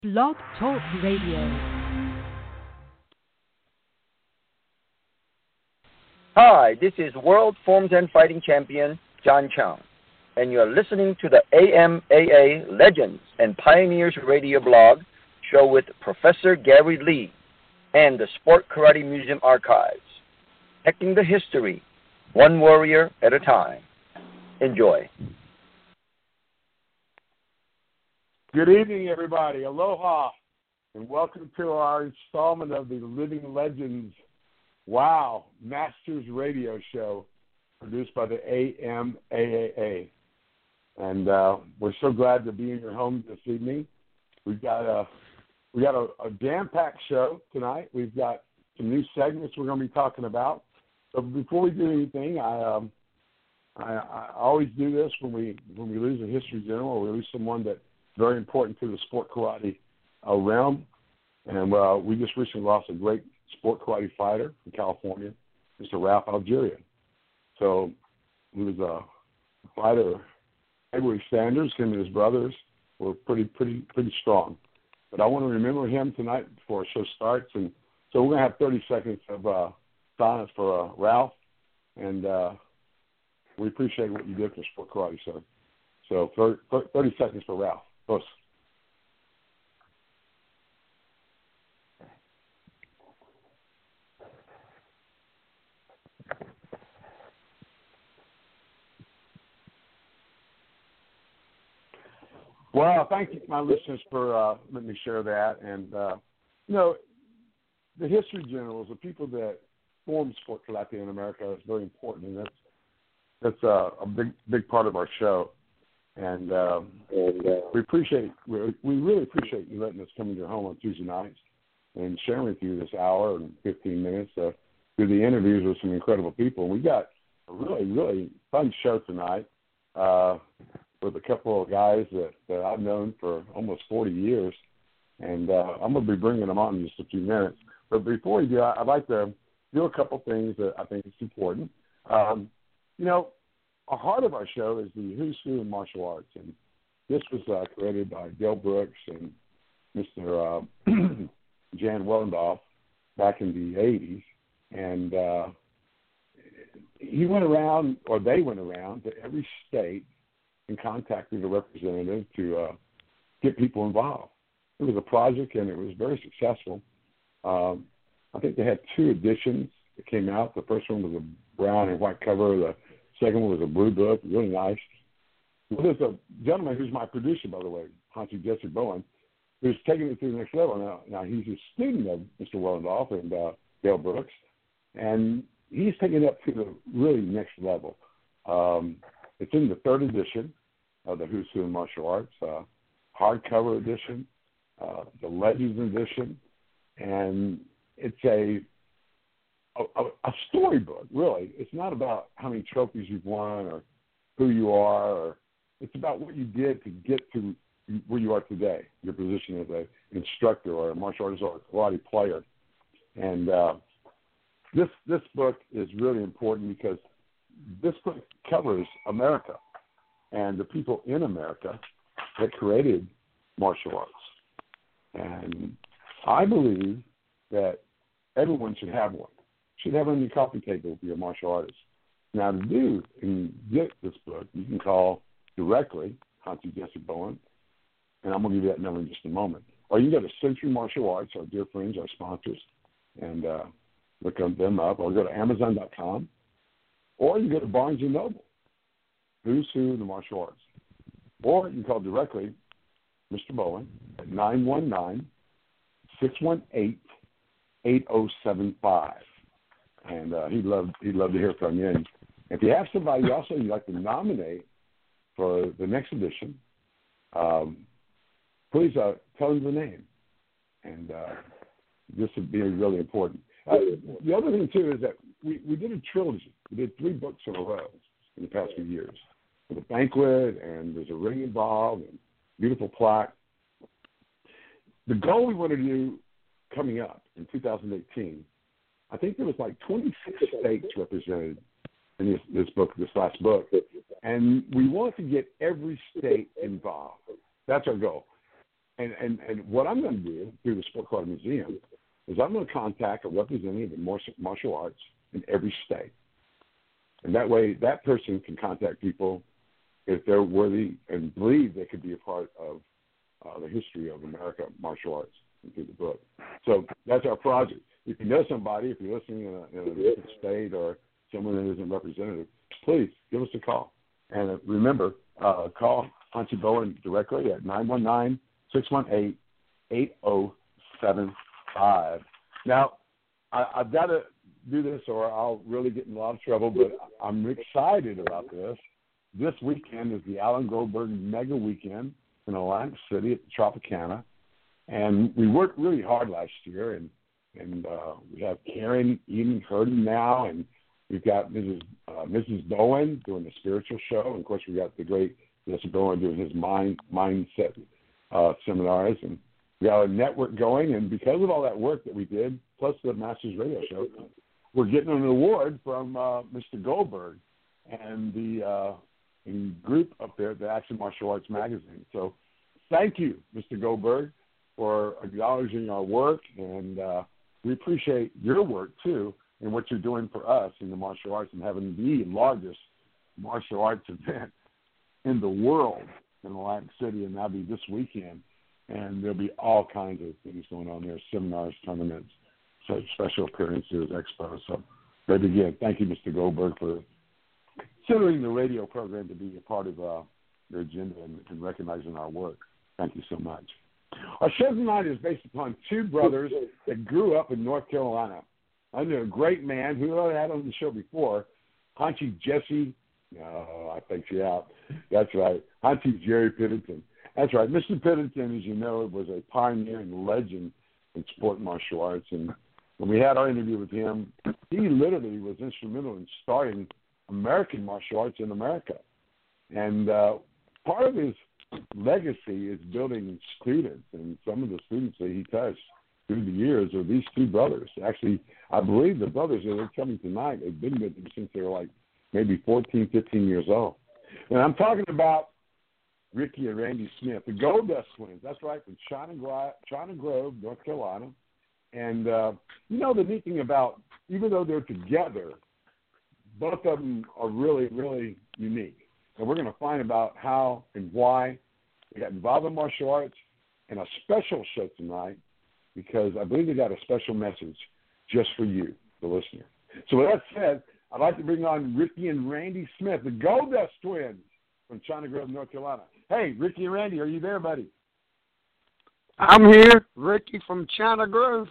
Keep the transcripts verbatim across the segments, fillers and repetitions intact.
Blog Talk Radio. Hi, this is World Forms and Fighting Champion John Chang, and you're listening to the A M A A Legends and Pioneers Radio blog show with Professor Gary Lee and the Sport Karate Museum Archives, protecting the history, one warrior at a time. Enjoy. Good evening, everybody. Aloha, and welcome to our installment of the Living Legends Wow Masters Radio Show, produced by the A M A A A. And uh, we're so glad to be in your home this evening. We've got a we got a, a jam-packed show tonight. We've got some new segments we're going to be talking about. But before we do anything, I um, I, I always do this when we when we lose a history general or we lose someone that's very important to the sport karate uh, realm. And uh, we just recently lost a great sport karate fighter from California, Mister Ralph Algerian. So he was a fighter, heavyweight standards. Him and his brothers were pretty, pretty, pretty strong. But I want to remember him tonight before our show starts. And so we're going to have thirty seconds of uh, silence for uh, Ralph. And uh, we appreciate what you did for sport karate, sir. So thirty seconds for Ralph. Close. Well, thank you, my listeners, for uh, letting me share that. And, uh, you know, the history generals, the people that formed sport karate in America, is very important, and that's that's uh, a big big part of our show. And, uh, and uh, we appreciate we, we really appreciate you letting us come into your home on Tuesday nights and sharing with you this hour and fifteen minutes uh, through the interviews with some incredible people. And we got a really really fun show tonight. Uh, with a couple of guys that, that I've known for almost forty years, and uh, I'm going to be bringing them on in just a few minutes. But before we do, I'd like to do a couple things that I think is important. Um, you know, a heart of our show is the Who's Who in martial arts, and this was uh, created by Dale Brooks and Mister Uh, Jan Wellendorf back in the eighties, and uh, he went around, or they went around to every state and contacted a representative to uh, get people involved. It was a project, and it was very successful. Um, I think they had two editions that came out. The first one was a brown and white cover. The second one was a blue book, really nice. Well, there's a gentleman who's my producer, by the way, Hansi Jesse Bowen, who's taking it to the next level. Now, now he's a student of Mister Wellendorf and uh, Dale Brooks, and he's taking it up to the really next level. Um, it's in the third edition of the Who's Who in Martial Arts, uh, hardcover edition, uh, the Legends edition, and it's a, a a storybook, really. It's not about how many trophies you've won or who you are, or it's about what you did to get to where you are today, your position as an instructor or a martial artist or a karate player. And uh, this this book is really important because this book covers America and the people in America that created martial arts. And I believe that everyone should have one. Should have it on your coffee table if you're a martial artist. Now, to do and get this book, you can call directly Hansi Jesse Bowen, and I'm going to give you that number in just a moment. Or you can go to Century Martial Arts, our dear friends, our sponsors, and uh, look them up. Or go to Amazon dot com. Or you go to Barnes and Noble, Who's Who in the Martial Arts. Or you can call directly Mister Bowen at nine one nine, six one eight, eight oh seven five. And uh, he'd love he'd love to hear from you. And if you have somebody also you'd like to nominate for the next edition, um, please uh, tell them the name. And uh, this would be really important. Uh, the other thing, too, is that we, we did a trilogy. We did three books in a row in the past few years. With a banquet, and there's a ring involved, and beautiful plaque. The goal we want to do coming up in two thousand eighteen, I think there was like twenty-six states represented in this, this book, this last book, and we want to get every state involved. That's our goal. And, and, and what I'm going to do through the Sport Karate Museum is I'm going to contact a representative of martial arts in every state. And that way, that person can contact people if they're worthy and believe they could be a part of uh, the history of America martial arts through the book. So that's our project. If you know somebody, if you're listening in a, in a different state or someone that isn't representative, please give us a call. And uh, remember, uh, call Hanshi Bowen directly at nine one nine, six one eight, eight zero seven five. Now, I, I've got to do this or I'll really get in a lot of trouble, but I'm excited about this. This weekend is the Alan Goldberg Mega Weekend in Atlantic City at the Tropicana. And we worked really hard last year, and, and uh, we have Karen Eden Hurden now, and we've got Missus Uh, Missus Bowen doing the spiritual show. And, of course, we got the great Mister Bowen doing his mind mindset uh, seminars. And we got a network going, and because of all that work that we did, plus the Masters Radio Show, we're getting an award from uh, Mister Goldberg and the uh, and group up there at the Action Martial Arts Magazine. So thank you, Mister Goldberg, for acknowledging our work, and uh, we appreciate your work, too, and what you're doing for us in the martial arts and having the largest martial arts event in the world in Atlantic City, and that'll be this weekend. And there'll be all kinds of things going on there, seminars, tournaments, so special appearances, expos. So, but again, thank you, Mister Goldberg, for considering the radio program to be a part of uh, your agenda and, and recognizing our work. Thank you so much. Our show tonight is based upon two brothers that grew up in North Carolina. I knew a great man who I had on the show before, Hanshi Jesse. No, I think you out. That's right. Hanshi Jerry Pittington. That's right. Mister Pittington, as you know, was a pioneer and legend in sport martial arts. And when we had our interview with him, he literally was instrumental in starting American martial arts in America. And uh, part of his legacy is building students. And some of the students that he touched through the years are these two brothers. Actually, I believe the brothers that are coming tonight have been with him since they were like maybe fourteen, fifteen years old. And I'm talking about Ricky and Randy Smith, the Gold Dust twins. That's right, from China, Gro- China Grove, North Carolina. And, uh, you know, the neat thing about, even though they're together, both of them are really, really unique. And we're going to find about how and why they got involved in martial arts, and a special show tonight, because I believe they got a special message just for you, the listener. So with that said, I'd like to bring on Ricky and Randy Smith, the Gold Dust twins from China Grove, North Carolina. Hey, Ricky and Randy, are you there, buddy? I'm here, Ricky from China Grove.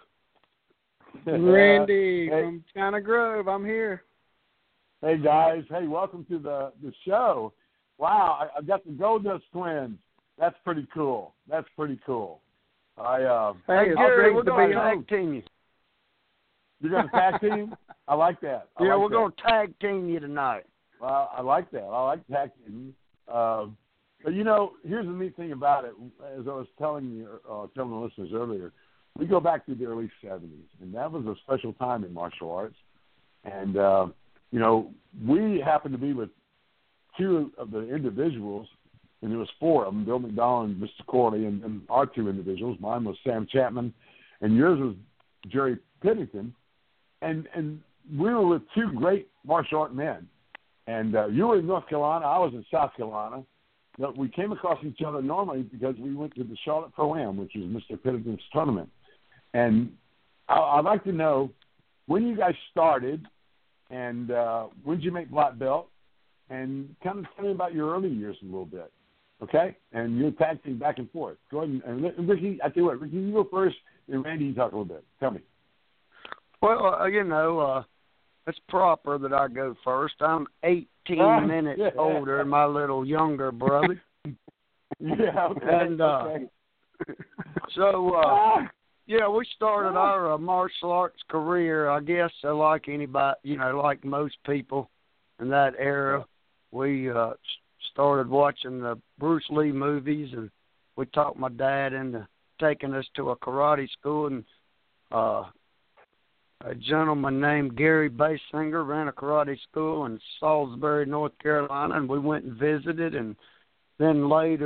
Randy uh, hey. from China Grove, I'm here. Hey, guys. Hey, welcome to the, the show. Wow, I, I got the Gold Dust twins. That's pretty cool. That's pretty cool. I uh, Hey, hey, Gary, we're to going be to tag host. team you. You're going to tag team? I like that. I yeah, like we're that. going to tag team you tonight. Well, I like that. I like tag team. Um, but, you know, here's the neat thing about it. As I was telling you, uh, telling the listeners earlier, we go back to the early seventies, and that was a special time in martial arts. And, uh, you know, we happened to be with two of the individuals, and there was four of them, Bill McDonald and Mister Corley, and, and our two individuals. Mine was Sam Chapman, and yours was Jerry Pittington. And and we were with two great martial art men. And uh, you were in North Carolina. I was in South Carolina. But we came across each other normally because we went to the Charlotte Pro-Am, which is Mister Pittington's tournament. And I, I'd like to know when you guys started, and uh, when did you make black belt, and kind of tell me about your early years a little bit, okay? And you're tag team back and forth. Go ahead and, and Ricky, I tell you what, Ricky, you go first, and Randy, you talk a little bit. Tell me. Well, uh, you know, uh, it's proper that I go first. I'm eighteen Ah, minutes yeah. older than my little younger brother. Yeah, okay. And uh, okay. so, uh, Ah, yeah, we started Ah. our uh, martial arts career, I guess, uh, like anybody, you know, like most people in that era. We uh, s- started watching the Bruce Lee movies, and we talked my dad into taking us to a karate school, and uh, a gentleman named Gary Basinger ran a karate school in Salisbury, North Carolina, and we went and visited, and then later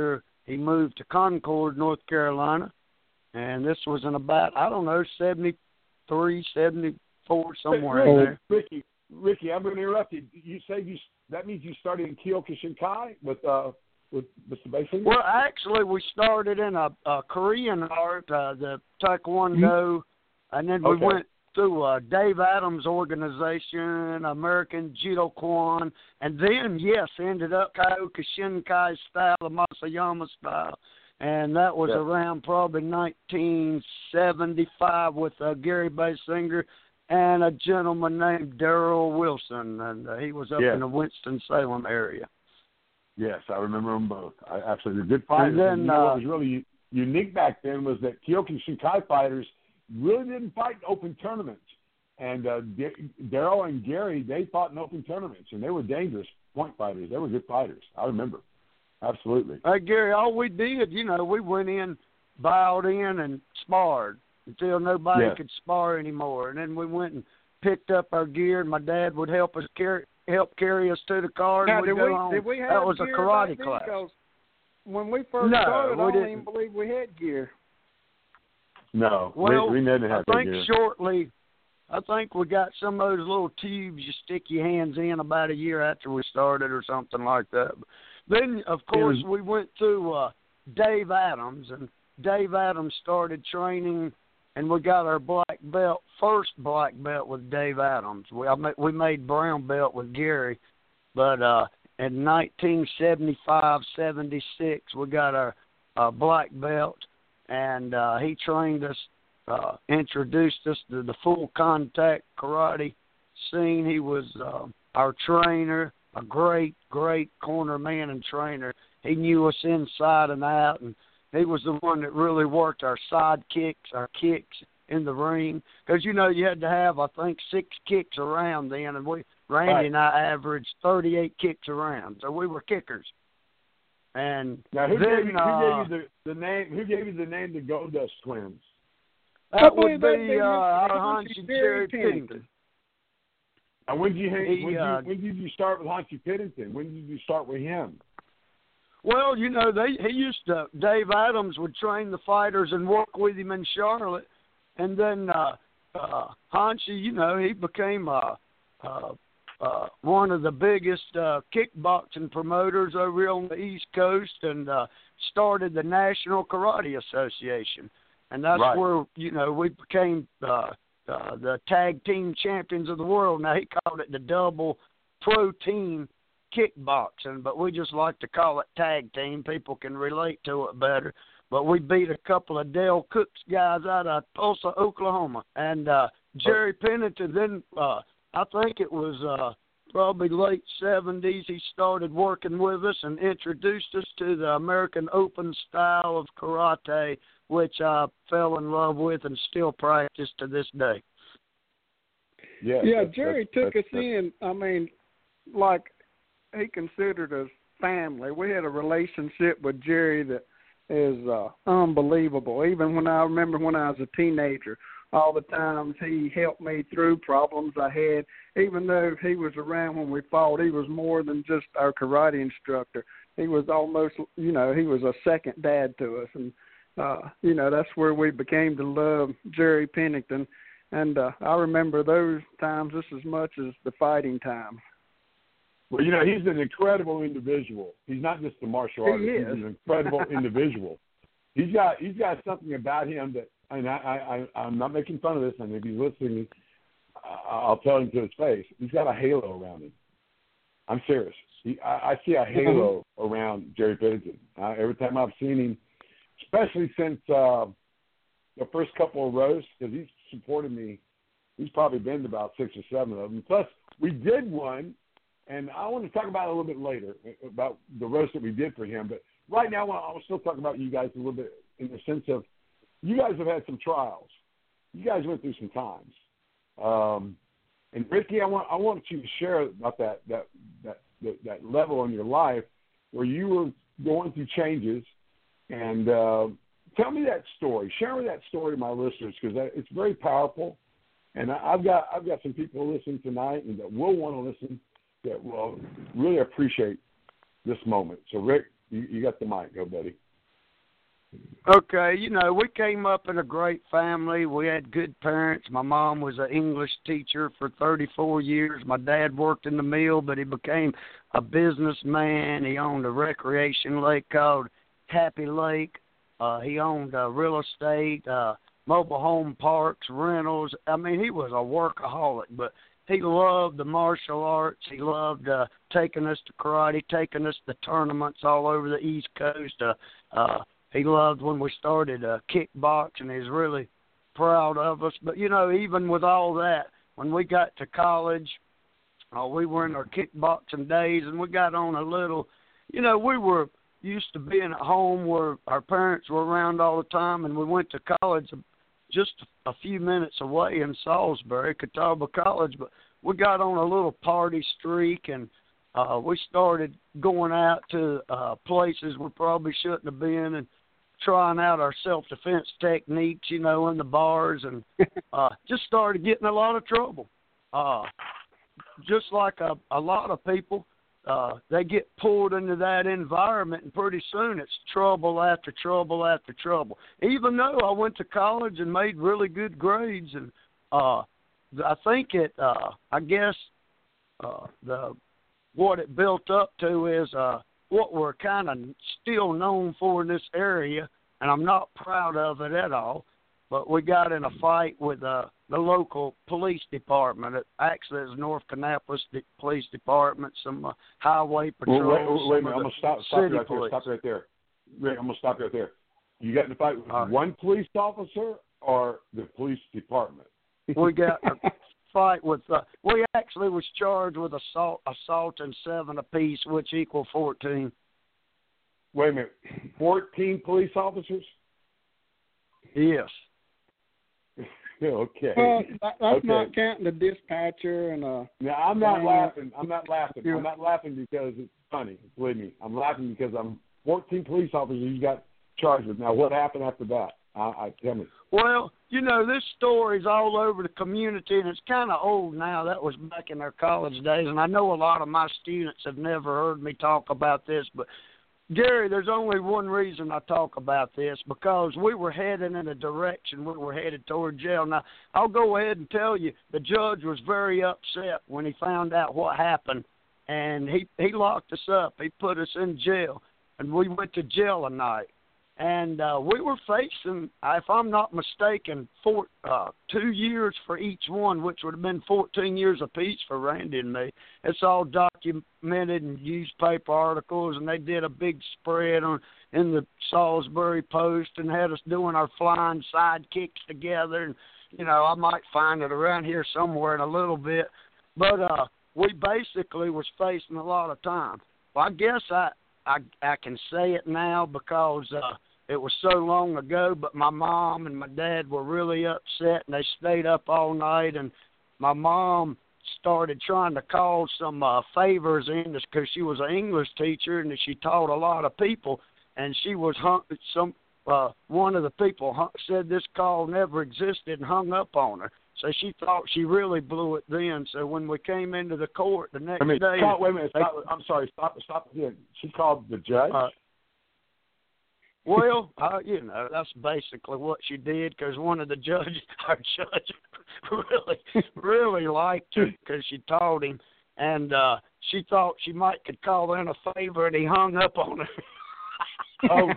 he moved to Concord, North Carolina, and this was in about, I don't know, seventy-three, seventy-four, somewhere hey, in Ricky, there. Ricky, Ricky, I'm going to interrupt you. You say you that means you started in Kyokushinkai with uh with Mister Basin? Well, actually, we started in a, a Korean art, uh, the Taekwondo, mm-hmm. and then we okay. went through uh, Dave Adams' organization, American Judo Kwan, and then, yes, ended up Kyokushinkai style, the Masayama style, and that was yeah. around probably nineteen seventy-five with uh, Gary Basinger and a gentleman named Darrell Wilson, and uh, he was up yeah. in the Winston-Salem area. Yes, I remember them both. I absolutely good fighters. And then, and you know uh, what was really unique back then was that Kyokushinkai fighters really didn't fight in open tournaments. And uh, Darrell and Gary, they fought in open tournaments, and they were dangerous point fighters. They were good fighters. I remember. Absolutely. Hey, Gary, all we did, you know, we went in, bowed in, and sparred until nobody yes. could spar anymore. And then we went and picked up our gear, and my dad would help us carry help carry us to the car, now, and we'd did go we, home. Did we have that was a gear karate back then? class. 'Cause when we first no, started, we I don't didn't. even believe we had gear. No, well, we, we didn't have I that think gear. shortly, I think we got some of those little tubes you stick your hands in about a year after we started or something like that. Then, of course, was, we went through uh, Dave Adams, and Dave Adams started training, and we got our black belt, first black belt with Dave Adams. We I, we made brown belt with Gary, but uh, in nineteen seventy-five, seventy-six, we got our uh, black belt, and uh, he trained us, uh, introduced us to the full contact karate scene. He was uh, our trainer, a great, great corner man and trainer. He knew us inside and out, and he was the one that really worked our side kicks, our kicks in the ring. Because, you know, you had to have, I think, six kicks around then, and we Randy right. and I averaged thirty-eight kicks around, so we were kickers. And now, who, then, gave, you, uh, who gave you the, the name? Who gave you the name the Goldust Twins? That would be uh, our Hanshi Jerry Pennington. And when did you, He, when, did uh, you when did you start with Hanshi Pennington? When did you start with him? Well, you know, they he used to. Dave Adams would train the fighters and work with him in Charlotte, and then uh, uh, Hanshi, you know, he became uh, uh, uh, one of the biggest uh, kickboxing promoters over here on the East Coast, and uh, started the National Karate Association, and that's right. where you know we became uh, uh, the tag team champions of the world. Now he called it the Double Pro Team Kickboxing, but we just like to call it tag team. People can relate to it better. But we beat a couple of Dale Cooks guys out of Tulsa, Oklahoma. And uh, Jerry Pennington, then uh, I think it was uh, probably late seventies, he started working with us and introduced us to the American Open style of karate, which I fell in love with and still practice to this day. Yeah, yeah that's, Jerry that's, took that's, us that's, in, I mean, like, he considered us family. We had a relationship with Jerry that is uh, unbelievable. Even when I remember when I was a teenager, all the times he helped me through problems I had. Even though he was around when we fought, he was more than just our karate instructor. He was almost, you know, he was a second dad to us. And, uh, you know, that's where we became to love Jerry Pennington. And uh, I remember those times just as much as the fighting times. Well, you know, he's an incredible individual. He's not just a martial artist. He He's is. an incredible individual. He's got he's got something about him that, and I, I, I'm not making fun of this, and if he's listening, I'll tell him to his face. He's got a halo around him. I'm serious. He, I, I see a halo around Jerry Pennington. Uh, every time I've seen him, especially since uh, the first couple of roasts, because he's supported me. He's probably been to about six or seven of them. Plus, we did one. And I want to talk about it a little bit later, about the roast that we did for him. But right now, I want to still talk about you guys a little bit in the sense of you guys have had some trials. You guys went through some times. Um, and, Ricky, I want I want you to share about that, that, that, that, that level in your life where you were going through changes. And uh, tell me that story. Share that story to my listeners because it's very powerful. And I've got, I've got some people listening tonight and that will want to listen that will really appreciate this moment. So, Rick, you, you got the mic. Go, buddy. Okay, you know, we came up in a great family. We had good parents. My mom was an English teacher for thirty-four years. My dad worked in the mill, but he became a businessman. He owned a recreation lake called Happy Lake. Uh, he owned uh, real estate, uh, mobile home parks, rentals. I mean, he was a workaholic, but he loved the martial arts. He loved uh, taking us to karate, taking us to tournaments all over the East Coast. Uh, uh, He loved when we started uh, kickboxing. He was really proud of us. But, you know, even with all that, when we got to college, uh, we were in our kickboxing days, and we got on a little, you know, we were used to being at home where our parents were around all the time, and we went to college just a few minutes away in Salisbury, Catawba College. But we got on a little party streak, and uh, we started going out to uh, places we probably shouldn't have been, and trying out our self-defense techniques, you know, in the bars, and uh, just started getting a lot of trouble. Uh, just like a, a lot of people, uh, they get pulled into that environment, and pretty soon it's trouble after trouble after trouble. Even though I went to college and made really good grades, and uh, I think it, uh, I guess, uh, the what it built up to is uh, what we're kind of still known for in this area, and I'm not proud of it at all, but we got in a fight with uh, the local police department. It actually is North Kannapolis Police Department, some uh, highway patrols. Well, wait, wait, wait a minute. I'm going to stop, stop you right police. there. Stop right there. Wait, I'm going to stop you right there. You got in a fight with uh, one police officer or the police department? We got a fight with, uh, we actually was charged with assault, assault and seven apiece, which equal fourteen. Wait a minute. fourteen police officers? Yes. Okay. Well, that, that's okay. not counting the dispatcher and uh. Now I'm not uh, laughing. I'm not laughing. Yeah. I'm not laughing because it's funny. Believe me, I'm laughing because I'm fourteen police officers you got charged with. Now, what happened after that? I, I tell me. Well, you know, this story's all over the community, and it's kind of old now. That was back in our college days, and I know a lot of my students have never heard me talk about this, but Gary, there's only one reason I talk about this, because we were heading in a direction. We were headed toward jail. Now, I'll go ahead and tell you, the judge was very upset when he found out what happened, and he, he locked us up. He put us in jail, and we went to jail a night. And uh, we were facing, if I'm not mistaken, four, uh, two years for each one, which would have been fourteen years apiece for Randy and me. It's all documented in newspaper articles, and they did a big spread on in the Salisbury Post and had us doing our flying sidekicks together. And, you know, I might find it around here somewhere in a little bit. But uh, we basically was facing a lot of time. Well, I guess I, I, I can say it now because uh, it was so long ago, but my mom and my dad were really upset, and they stayed up all night, and my mom started trying to call some uh, favors in because she was an English teacher, and she taught a lot of people, and she was hung, some uh, one of the people hung, said this call never existed and hung up on her. So she thought she really blew it then. So when we came into the court the next I mean, day, call, wait a minute. they, Stop, I'm sorry. Stop. Stop again. She called the judge. Uh, Well, uh, you know, that's basically what she did, because one of the judges, our judge, really, really liked her because she taught him, and uh, she thought she might could call in a favor, and he hung up on her. Oh,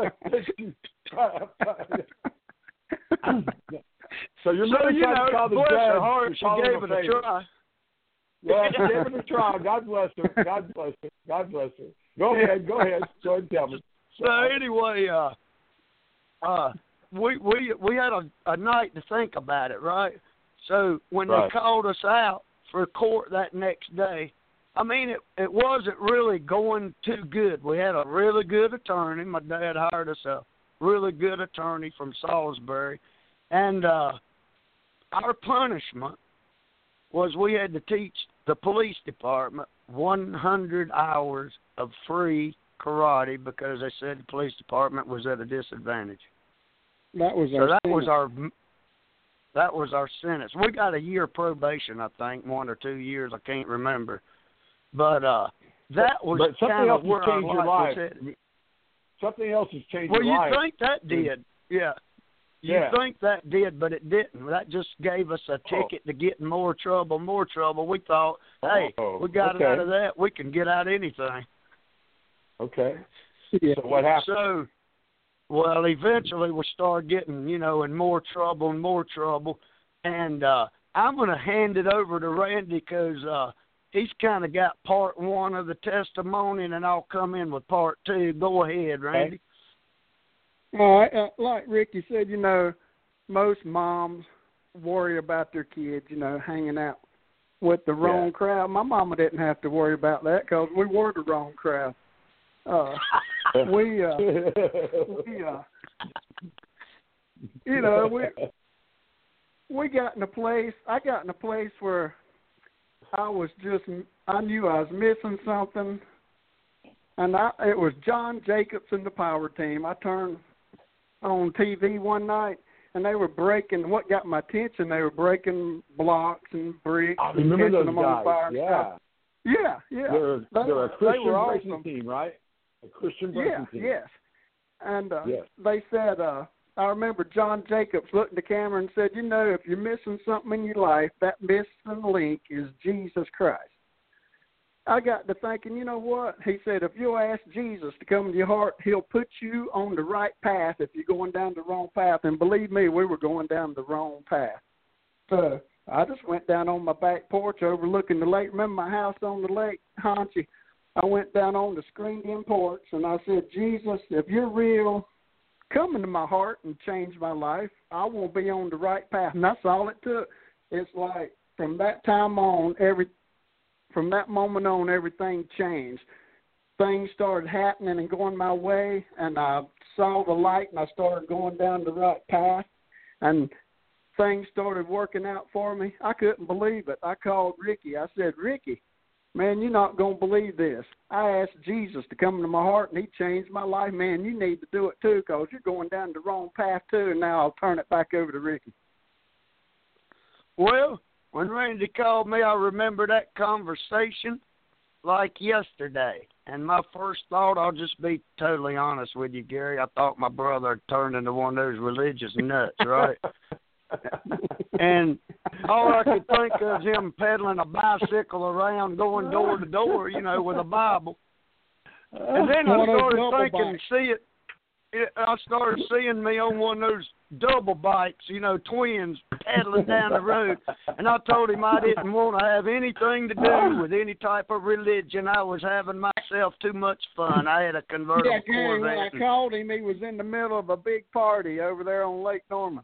so you're so, really you trying know, to call the bless judge? her heart, she call gave him it a a favor. try. Well, she gave it a try. God bless her. God bless her. God bless her. Go ahead. Go ahead. Go ahead and tell me. So anyway, uh, uh, we we we had a, a night to think about it, right? So when right. they called us out for court that next day, I mean, it it wasn't really going too good. We had a really good attorney. My dad hired us a really good attorney from Salisbury, and uh, our punishment was we had to teach the police department one hundred hours of free karate because they said the police department was at a disadvantage. That was so our that sentence. was our that was our sentence. We got a year probation, I think, one or two years, I can't remember. But uh, that was but something kind else of where changed our your life life. was something else has changed well, your life. Well, you think that did, yeah. You yeah. think that did, but it didn't. That just gave us a ticket oh. to get in more trouble, more trouble. We thought, hey, oh, we got okay. it out of that. We can get out of anything. Okay. Yeah. So what happened? So, well, eventually we started getting, you know, in more trouble and more trouble. And uh, I'm going to hand it over to Randy because uh, he's kind of got part one of the testimony, and then I'll come in with part two. Go ahead, Randy. Okay. All right. Uh, like Ricky said, you know, most moms worry about their kids, you know, hanging out with the wrong yeah. crowd. My mama didn't have to worry about that because we were the wrong crowd. Uh, we, uh, we, uh, you know, we we got in a place. I got in a place where I was just, I knew I was missing something, and I, it was John Jacobs and the Power Team. I turned on T V one night, and they were breaking. What got my attention? They were breaking blocks and bricks. I and remember those them guys. on fire Yeah. Yeah, yeah. They're, they, they're a Christian they were breaking awesome. team, right? A Christian breaking yeah, team. Yes, and uh, yes. they said, uh, I remember John Jacobs looked at the camera and said, you know, if you're missing something in your life, that missing link is Jesus Christ. I got to thinking, you know what? He said, if you'll ask Jesus to come into your heart, he'll put you on the right path if you're going down the wrong path. And believe me, we were going down the wrong path. So I just went down on my back porch overlooking the lake. Remember my house on the lake, Haunchy? I went down on the screened-in porch, and I said, Jesus, if you're real, come into my heart and change my life. I won't be on the right path. And that's all it took. It's like from that time on, every from that moment on, everything changed. Things started happening and going my way, and I saw the light, and I started going down the right path, and things started working out for me. I couldn't believe it. I called Ricky. I said, Ricky, man, you're not going to believe this. I asked Jesus to come into my heart, and he changed my life. Man, you need to do it too because you're going down the wrong path too, and now I'll turn it back over to Ricky. Well, when Randy called me, I remember that conversation like yesterday. And my first thought, I'll just be totally honest with you, Gary, I thought my brother had turned into one of those religious nuts, right? And all I could think of is him pedaling a bicycle around, going door to door, you know, with a Bible. And then I started thinking, see it, it, I started seeing me on one of those double bikes, you know, twins pedaling down the road. And I told him I didn't want to have anything to do with any type of religion. I was having myself too much fun. I had a convertible yeah, Gary, Corvette. When I called him, he was in the middle of a big party over there on Lake Norman.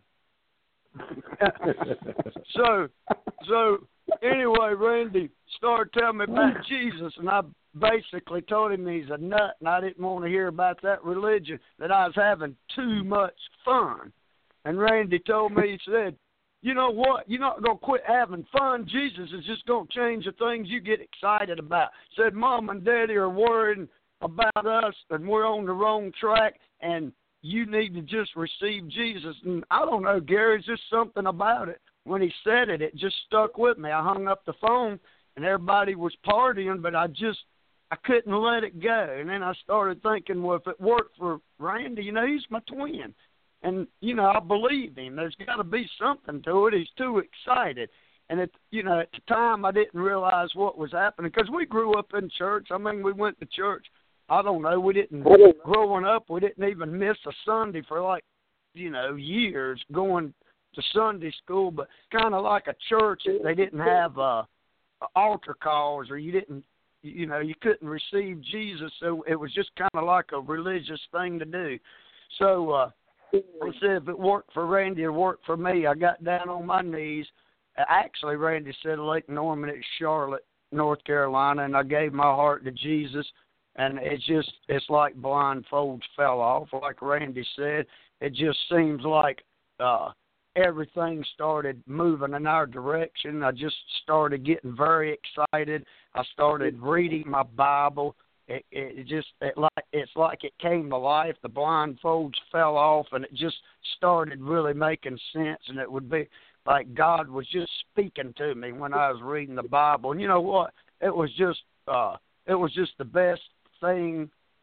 so, so anyway, Randy started telling me about Jesus, and I basically told him he's a nut, and I didn't want to hear about that religion, that I was having too much fun. And Randy told me, he said, you know what, you're not going to quit having fun. Jesus is just going to change the things you get excited about. Said Mom and Daddy are worrying about us, and we're on the wrong track, and you need to just receive Jesus. And I don't know, Gary, it's just something about it. When he said it, it just stuck with me. I hung up the phone, and everybody was partying, but I just, I couldn't let it go. And then I started thinking, well, if it worked for Randy, you know, he's my twin. And, you know, I believe him. There's got to be something to it. He's too excited. And, it, you know, at the time I didn't realize what was happening because we grew up in church. I mean, we went to church. I don't know. We didn't, growing up, we didn't even miss a Sunday for like, you know, years going to Sunday school. But kind of like a church, they didn't have uh, altar calls or you didn't, you know, you couldn't receive Jesus. So it was just kind of like a religious thing to do. So uh, I said if it worked for Randy, it worked for me. I got down on my knees. Actually, Randy said Lake Norman at Charlotte, North Carolina, and I gave my heart to Jesus. And it's just, it's like blindfolds fell off. Like Randy said, it just seems like uh, everything started moving in our direction. I just started getting very excited. I started reading my Bible. It, it just, it like, it's like it came to life. The blindfolds fell off, and it just started really making sense. And it would be like God was just speaking to me when I was reading the Bible. And you know what? It was just, uh, it was just the best thing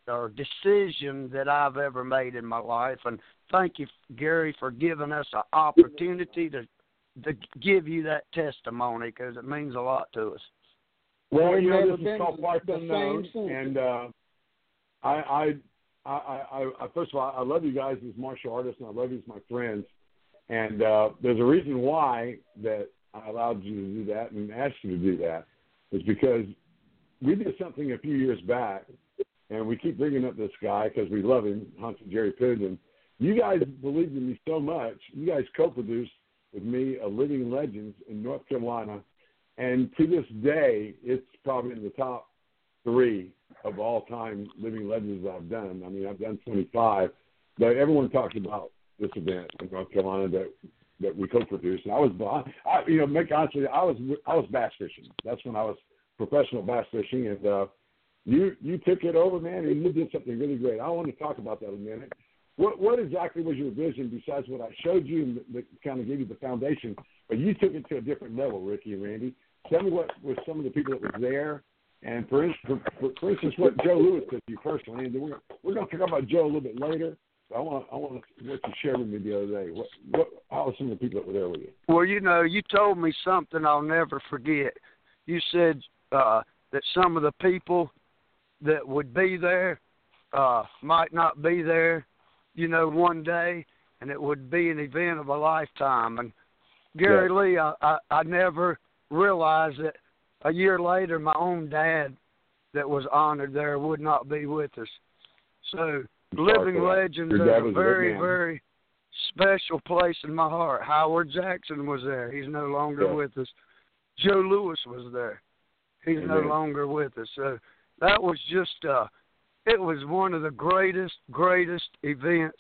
or decision that I've ever made in my life. And thank you, Gary, for giving us an opportunity to to give you that testimony, because it means a lot to us. Well, you know, never this is called Parts Unknown, and uh, I, I, I, I, I, first of all, I love you guys as martial artists, and I love you as my friends. And uh, there's a reason why that I allowed you to do that and asked you to do that, is because we did something a few years back, and we keep bringing up this guy because we love him, Hunter Jerry Pigeon. You guys believed in me so much. You guys co-produced with me a Living Legends in North Carolina, and to this day, it's probably in the top three of all-time Living Legends I've done. I mean, I've done twenty-five, but everyone talks about this event in North Carolina that that we co-produced. And I was, I, you know, make honestly, I was I was bass fishing. That's when I was professional bass fishing, and uh, you you took it over, man, and you did something really great. I want to talk about that in a minute. What what exactly was your vision besides what I showed you and that kind of gave you the foundation? But you took it to a different level, Ricky and Randy. Tell me what was some of the people that was there, and for instance, for, for instance, what Joe Louis did to you personally. And we're we're going to talk about Joe a little bit later. So I want I want to what you shared with me the other day. What what how were some of the people that were there with you? Well, you know, you told me something I'll never forget. You said uh, that some of the people that would be there uh, might not be there, you know, one day, and it would be an event of a lifetime. And Gary yeah. Lee, I, I, I never realized that a year later my own dad that was honored there would not be with us. So Living Legends is a very, very special place in my heart. Howard Jackson was there. He's no longer yeah. with us. Joe Louis was there. He's Amen. no longer with us. So that was just, uh, it was one of the greatest, greatest events.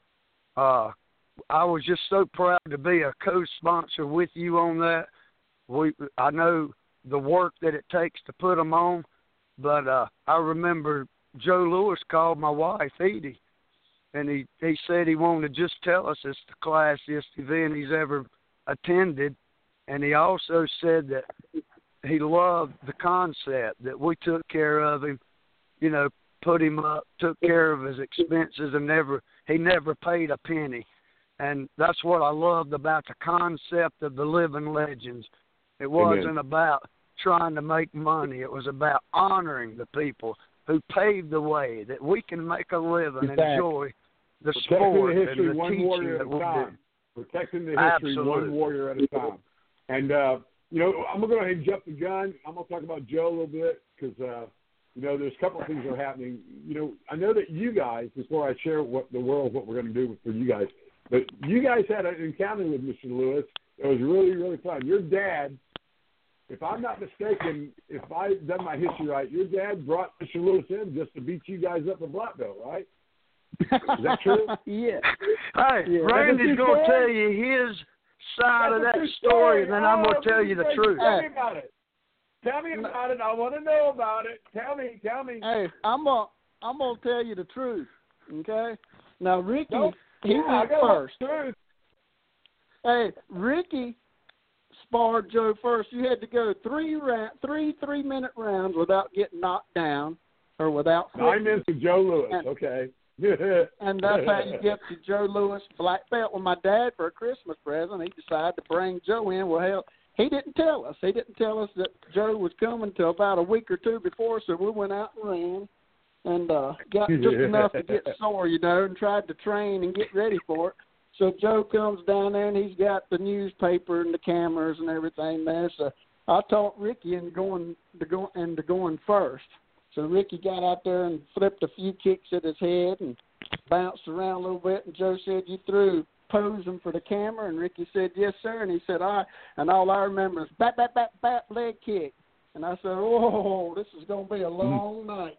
Uh, I was just so proud to be a co-sponsor with you on that. We, I know the work that it takes to put them on, but uh, I remember Joe Louis called my wife, Edie, and he, he said he wanted to just tell us it's the classiest event he's ever attended, and he also said that he loved the concept, that we took care of him, you know, put him up, took care of his expenses, and never he never paid a penny. And that's what I loved about the concept of the Living Legends. It wasn't Amen. about trying to make money. It was about honoring the people who paved the way, that we can make a living and enjoy the Protecting sport the history and the one teaching warrior at that a we time. do. Protecting the history Absolutely. one warrior at a time. And, uh, you know, I'm going to go ahead and jump the gun. I'm going to talk about Joe a little bit because, uh, you know, there's a couple of things that are happening. You know, I know that you guys, before I share what the world, what we're going to do for you guys, but you guys had an encounter with Mister Louis. It was really, really fun. Your dad, if I'm not mistaken, if I've done my history right, your dad brought Mister Louis in just to beat you guys up in black belt, right? Is that true? yeah. Hey, yeah. Randy's going to tell you his side of that story, and then I'm going to tell you the truth. Tell me about it. Tell me about it. I want to know about it. Tell me. Tell me. Hey, I'm gonna I'm gonna tell you the truth. Okay. Now Ricky, Nope. he yeah, went I first. Truth. Hey, Ricky sparred Joe first. You had to go three round, three three minute rounds without getting knocked down or without. Nine minutes with Joe Louis. And, okay. and that's how you get to Joe Louis black belt. Well, my dad, for a Christmas present, he decided to bring Joe in. Well, hell, he didn't tell us. He didn't tell us that Joe was coming till about a week or two before, so we went out and ran and uh, got just enough to get sore, you know, and tried to train and get ready for it. So Joe comes down there, and he's got the newspaper and the cameras and everything there. So I taught Ricky into going, to go, into going first. So Ricky got out there and flipped a few kicks at his head and bounced around a little bit, and Joe said, "You threw posing for the camera?" And Ricky said, "Yes, sir." And he said, "All right." And all I remember is bat, bat, bat, bat, leg kick. And I said, "Oh, this is going to be a long night."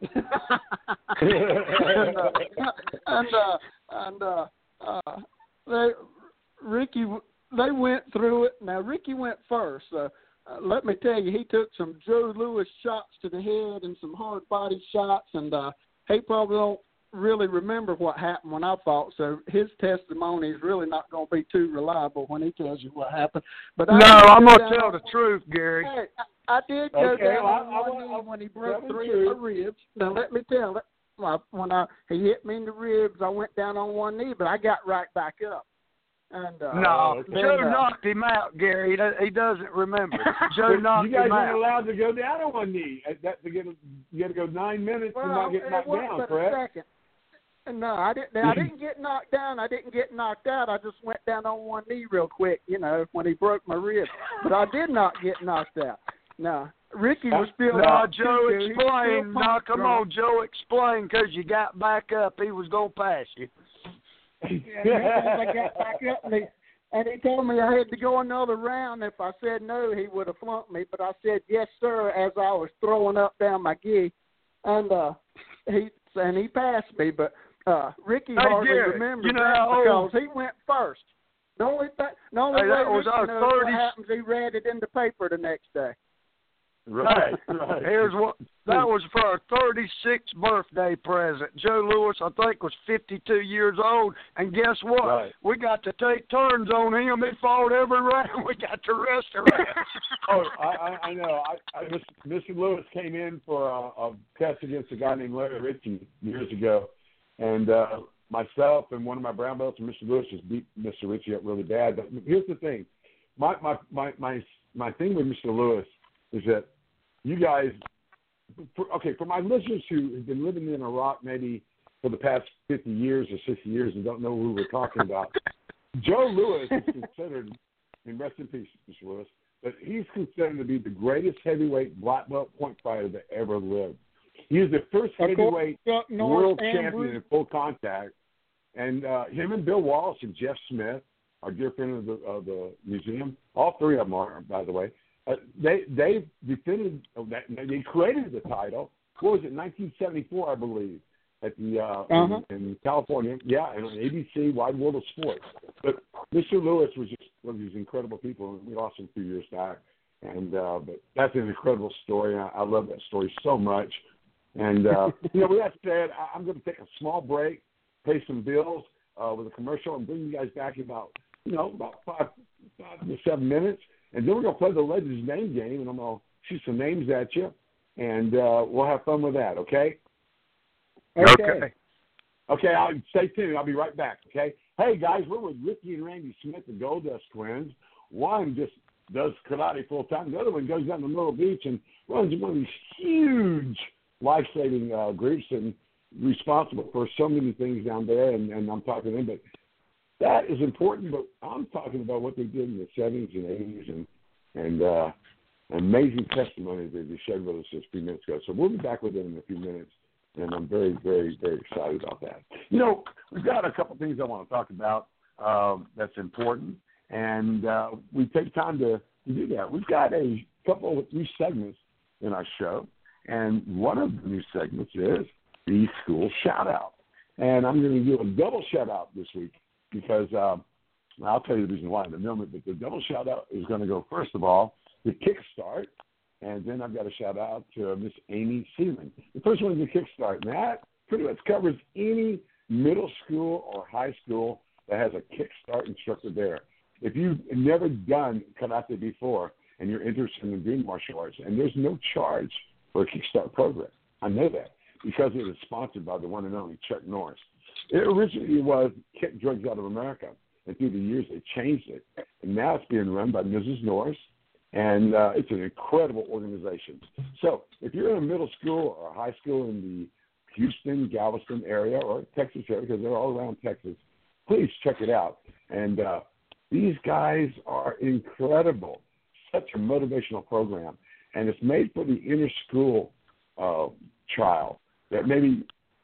and uh, and, uh, and uh, uh, they, Ricky, they went through it. Now, Ricky went first. Uh, uh, let me tell you, he took some Joe Louis shots to the head and some hard body shots, and uh, he probably don't really remember what happened when I fought, so his testimony is really not going to be too reliable when he tells you what happened. But no, I I'm going to tell on, the truth, Gary. Hey, I, I did go okay, down well, on I, one I, knee when he broke tell three the of my ribs. Now let me tell it. I, when I he hit me in the ribs, I went down on one knee, but I got right back up. And uh, no, then, Joe uh, knocked him out, Gary. He, does, he doesn't remember. Joe knocked you guys him aren't out. allowed to go down on one knee. That, to get a, you got to go nine minutes well, and not get knocked it wasn't down, but correct? a second. No, I didn't. I didn't get knocked down. I didn't get knocked out. I just went down on one knee real quick, you know, when he broke my ribs. But I did not get knocked out. No, Ricky was still. No, Joe, too. explain. No, come drunk. on, Joe, explain, because you got back up. He was going to pass you. Yeah, I got back up, and he, and he told me I had to go another round. If I said no, he would have flunked me. But I said yes, sir, as I was throwing up down my gi, and uh, he and he passed me. But uh, Ricky Hey, hardly Gary, remembers you know that how because old- he went first. The only th- the only Hey, way that was Ricky our knows what thirty happens, he read it in the paper the next day. Right, right. Here's what that was for our thirty-sixth birthday present. Joe Louis, I think, was fifty-two years old, and guess what? Right. We got to take turns on him. He fought every round. We got to rest around. Oh, I, I, I know. I, I, Mister Lewis came in for a, a test against a guy named Larry Ritchie years ago, and uh, myself and one of my brown belts and Mister Lewis just beat Mister Ritchie up really bad. But here's the thing, my my my my, my thing with Mister Lewis is that you guys, for, okay, for my listeners who have been living in Iraq maybe for the past fifty years or sixty years and don't know who we're talking about, Joe Louis is considered, and rest in peace, Mister Lewis, but he's considered to be the greatest heavyweight black belt point fighter that ever lived. He is the first heavyweight world champion in full contact, and uh, him and Bill Wallace and Jeff Smith, our dear friend of the, of the museum, all three of them are, by the way, Uh, they they defended that they created the title. What was it, nineteen seventy-four, I believe, at the uh, uh-huh. in, in California. Yeah, and on A B C, Wide World of Sports. But Mister Lewis was just one of these incredible people, and we lost him a few years back. And uh, but that's an incredible story. I, I love that story so much. And uh, you know, with that said, I, I'm going to take a small break, pay some bills uh, with a commercial, and bring you guys back in about you know about five five to seven minutes. And then we're going to play the Legends name game, and I'm going to shoot some names at you, and uh, we'll have fun with that, okay? Okay. Okay, I'll, stay tuned. I'll be right back, okay? Hey, guys, we're with Ricky and Randy Smith, the Goldust twins. One just does karate full-time. The other one goes down to Myrtle Beach and runs one of these huge life-saving uh, groups and responsible for so many things down there, and, and I'm talking to them, but that is important, but I'm talking about what they did in the seventies and eighties and, and uh, amazing testimony that they shared with us just a few minutes ago. So we'll be back with them in a few minutes, and I'm very, very, very excited about that. You know, we've got a couple things I want to talk about um, that's important, and uh, we take time to, to do that. We've got a couple of new segments in our show, and one of the new segments is the school shout-out. And I'm going to do a double shout-out this week, because um, I'll tell you the reason why in a moment, but the double shout-out is going to go, first of all, to Kickstart, and then I've got a shout-out to Miss Amy Sealing. The first one is the Kickstart, and that pretty much covers any middle school or high school that has a Kickstart instructor there. If you've never done karate before and you're interested in doing martial arts, and there's no charge for a Kickstart program, I know that, because it is sponsored by the one and only Chuck Norris. It originally was Kick Drugs Out of America, and through the years they changed it. And now it's being run by Missus Norris, and uh, it's an incredible organization. So if you're in a middle school or a high school in the Houston, Galveston area or Texas area, because they're all around Texas, please check it out. And uh, these guys are incredible. Such a motivational program. And it's made for the inner school uh, child that maybe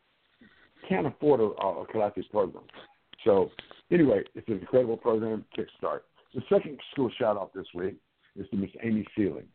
can't afford a, a karate program. So, anyway, it's an incredible program, Kickstart. The second school shout-out this week is to Miss Amy Sealing.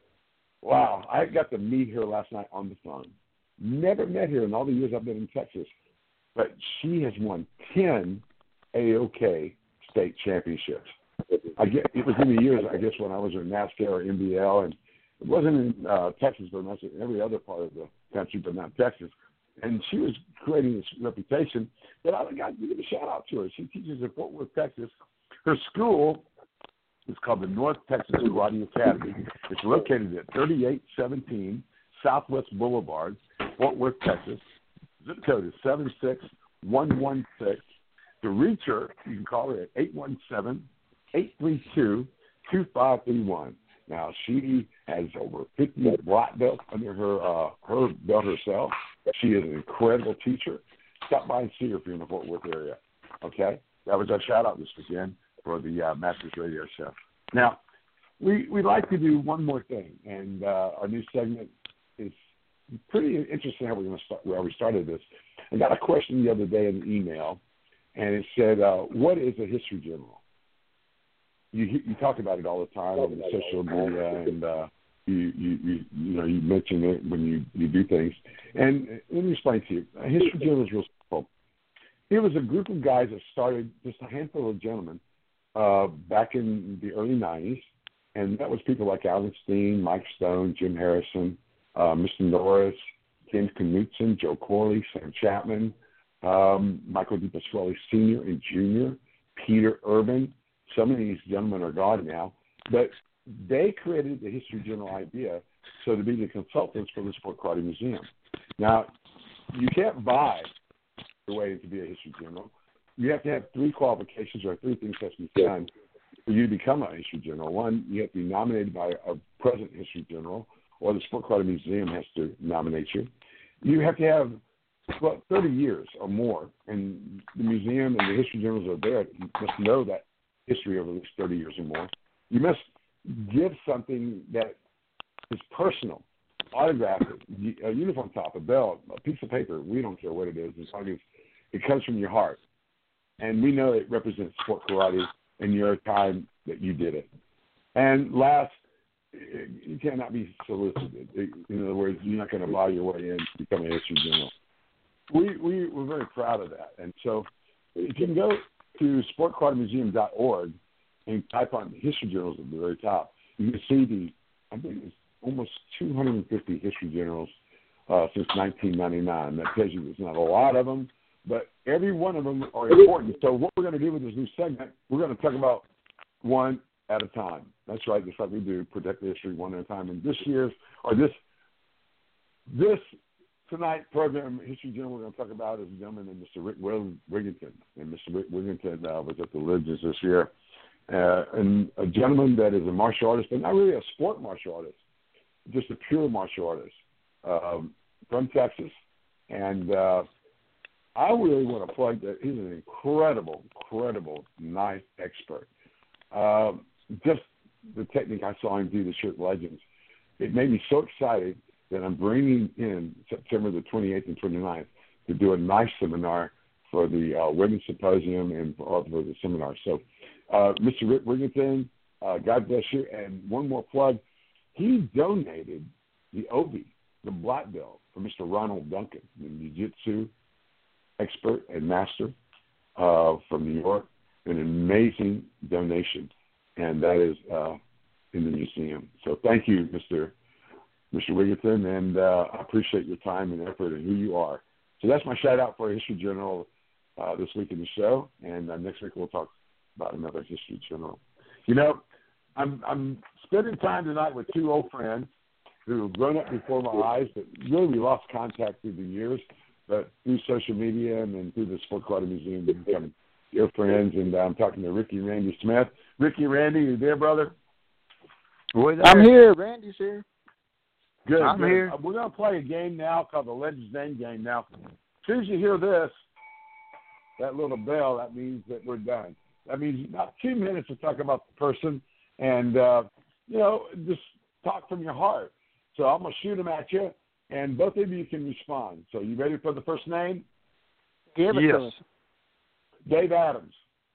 Wow, I got to meet her last night on the phone. Never met her in all the years I've been in Texas, but she has won ten A O K state championships. I get, it was in the years, I guess, when I was in NASCAR or N B L, and it wasn't in uh, Texas, but in every other part of the country, but not Texas. And she was creating this reputation that I got to give a shout-out to her. She teaches at Fort Worth, Texas. Her school is called the North Texas Karate Academy. It's located at thirty-eight seventeen Southwest Boulevard, Fort Worth, Texas. Zip code is seven six one one six. To reach her, you can call her at eight one seven, eight three two, two five three one. Now, she has over fifty black belts under her uh, her belt herself. She is an incredible teacher. Stop by and see her if you're in the Fort Worth area. Okay? That was our shout-out this weekend for the uh, Masters Radio Show. Now, we, we'd like to do one more thing, and uh, our new segment is pretty interesting how we're going to start, where we started this. I got a question the other day in the email, and it said, uh, what is a history general? You you talk about it all the time on social media, and uh, you, you you you know you mention it when you, you do things. And let me explain to you. A history general is real simple. It was a group of guys that started, just a handful of gentlemen, uh, back in the early nineties, and that was people like Alan Steen, Mike Stone, Jim Harrison, uh, Mister Norris, Ken Knutson, Joe Corley, Sam Chapman, um, Michael DePasquale Senior and Junior, Peter Urban. Some of these gentlemen are gone now, but they created the History General idea so to be the consultants for the Sport Karate Museum. Now, you can't buy the way to be a History General. You have to have three qualifications or three things that have to be done for you to become a History General. One, you have to be nominated by a present History General, or the Sport Karate Museum has to nominate you. You have to have well, thirty years or more, and the museum and the History Generals are there. You must know that history over at least thirty years or more. You must give something that is personal, autographed, a uniform top, a belt, a piece of paper. We don't care what it is, as long as it comes from your heart. And we know it represents sport karate and your time that you did it. And last, you cannot be solicited. In other words, you're not going to buy your way in to become a history general. We, we, we're very proud of that. And so you can go to sport karate museum dot org and type on history generals at the very top. You can see the, I think it's almost two hundred fifty history generals uh, since nineteen ninety-nine. That tells you there's not a lot of them, but every one of them are important. So what we're going to do with this new segment, we're going to talk about one at a time. That's right, just like we do, protect the history one at a time. And this year's, or this, this tonight program, History General, we're going to talk about is a gentleman named Mister Rick Wigington. And Mister Rick Wigington uh, was at the Legends this year. Uh, and a gentleman that is a martial artist, but not really a sport martial artist, just a pure martial artist um, from Texas. And uh, I really want to plug that he's an incredible, incredible knife expert. Uh, just the technique I saw him do this year at Legends, it made me so excited that I'm bringing in September the twenty-eighth and twenty-ninth to do a knife seminar for the uh, Women's Symposium and for, for the seminar. So, uh, Mister Rick Wigington, uh, God bless you. And one more plug, he donated the Obi, the black belt, for Mister Ronald Duncan, the jiu-jitsu expert and master uh, from New York. An amazing donation, and that is uh, in the museum. So thank you, Mister Mister Wigington, and uh, I appreciate your time and effort and who you are. So that's my shout-out for History General uh, this week in the show, and uh, next week we'll talk about another History General. You know, I'm, I'm spending time tonight with two old friends who have grown up before my eyes, but really we lost contact through the years, but through social media and then through the Sport Karate Museum, we've become dear friends, and uh, I'm talking to Ricky Randy Smith. Ricky, Randy, you there, brother? There. I'm here. Randy's here. Good. I'm good. here. Uh, we're going to play a game now called the Legends Name Game. Now, as soon as you hear this, that little bell, that means that we're done. That means about two minutes to talk about the person and, uh, you know, just talk from your heart. So I'm going to shoot them at you, and both of you can respond. So you ready for the first name? Give it yes. to us. Dave Adams.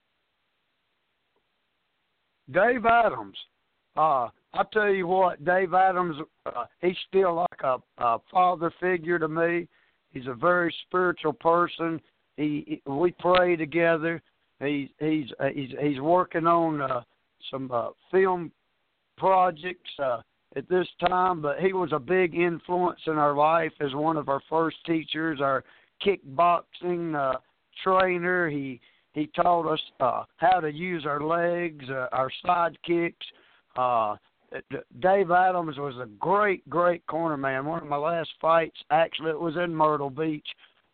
Dave Adams. Uh, I tell you what, Dave Adams, uh, he's still like a, a father figure to me. He's a very spiritual person. He, he we pray together. He, he's uh, he's he's working on uh, some uh, film projects uh, at this time, but he was a big influence in our life as one of our first teachers, our kickboxing uh, trainer. He he taught us uh, how to use our legs, uh, our side kicks. Uh, Dave Adams was a great, great corner man. One of my last fights, actually, it was in Myrtle Beach.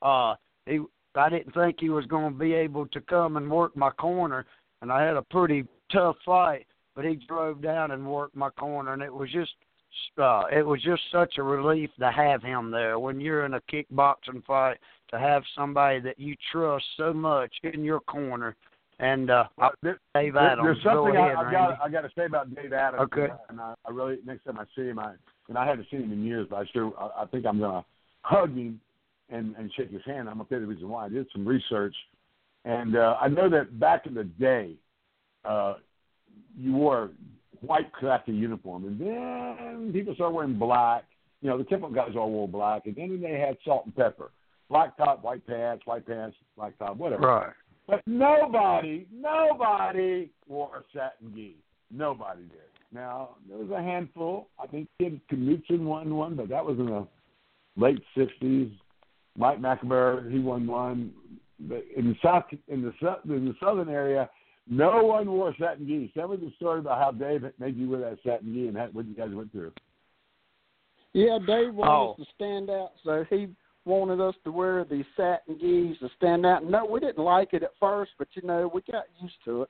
uh, he I didn't think he was going to be able to come and work my corner, and I had a pretty tough fight. But he drove down and worked my corner, and it was just uh, it was just such a relief to have him there. When you're in a kickboxing fight, to have somebody that you trust so much in your corner. And uh, there, Dave Adams. There's something Go ahead, I, I got I got to say about Dave Adams. Okay. And I, I really next time I see him, I and I haven't seen him in years, but I sure I, I think I'm gonna hug him and, and shake his hand. I'm gonna tell you the reason why. I did some research, and uh, I know that back in the day, uh, you wore white khaki uniform, and then people started wearing black. You know, the typical guys all wore black, and then they had salt and pepper, black top, white pants, white pants, black top, whatever. Right. But nobody, nobody wore a satin gi. Nobody did. Now, there was a handful. I think Kid Knutson won one, but that was in the late sixties. Mike McNamara, he won one. But in the south, in the in the southern area, no one wore satin gi. Tell me the story about how Dave made you wear that satin gi and what you guys went through. Yeah, Dave wanted Oh. us to stand out, so he wanted us to wear these satin gis to stand out. No, we didn't like it at first, but, you know, we got used to it.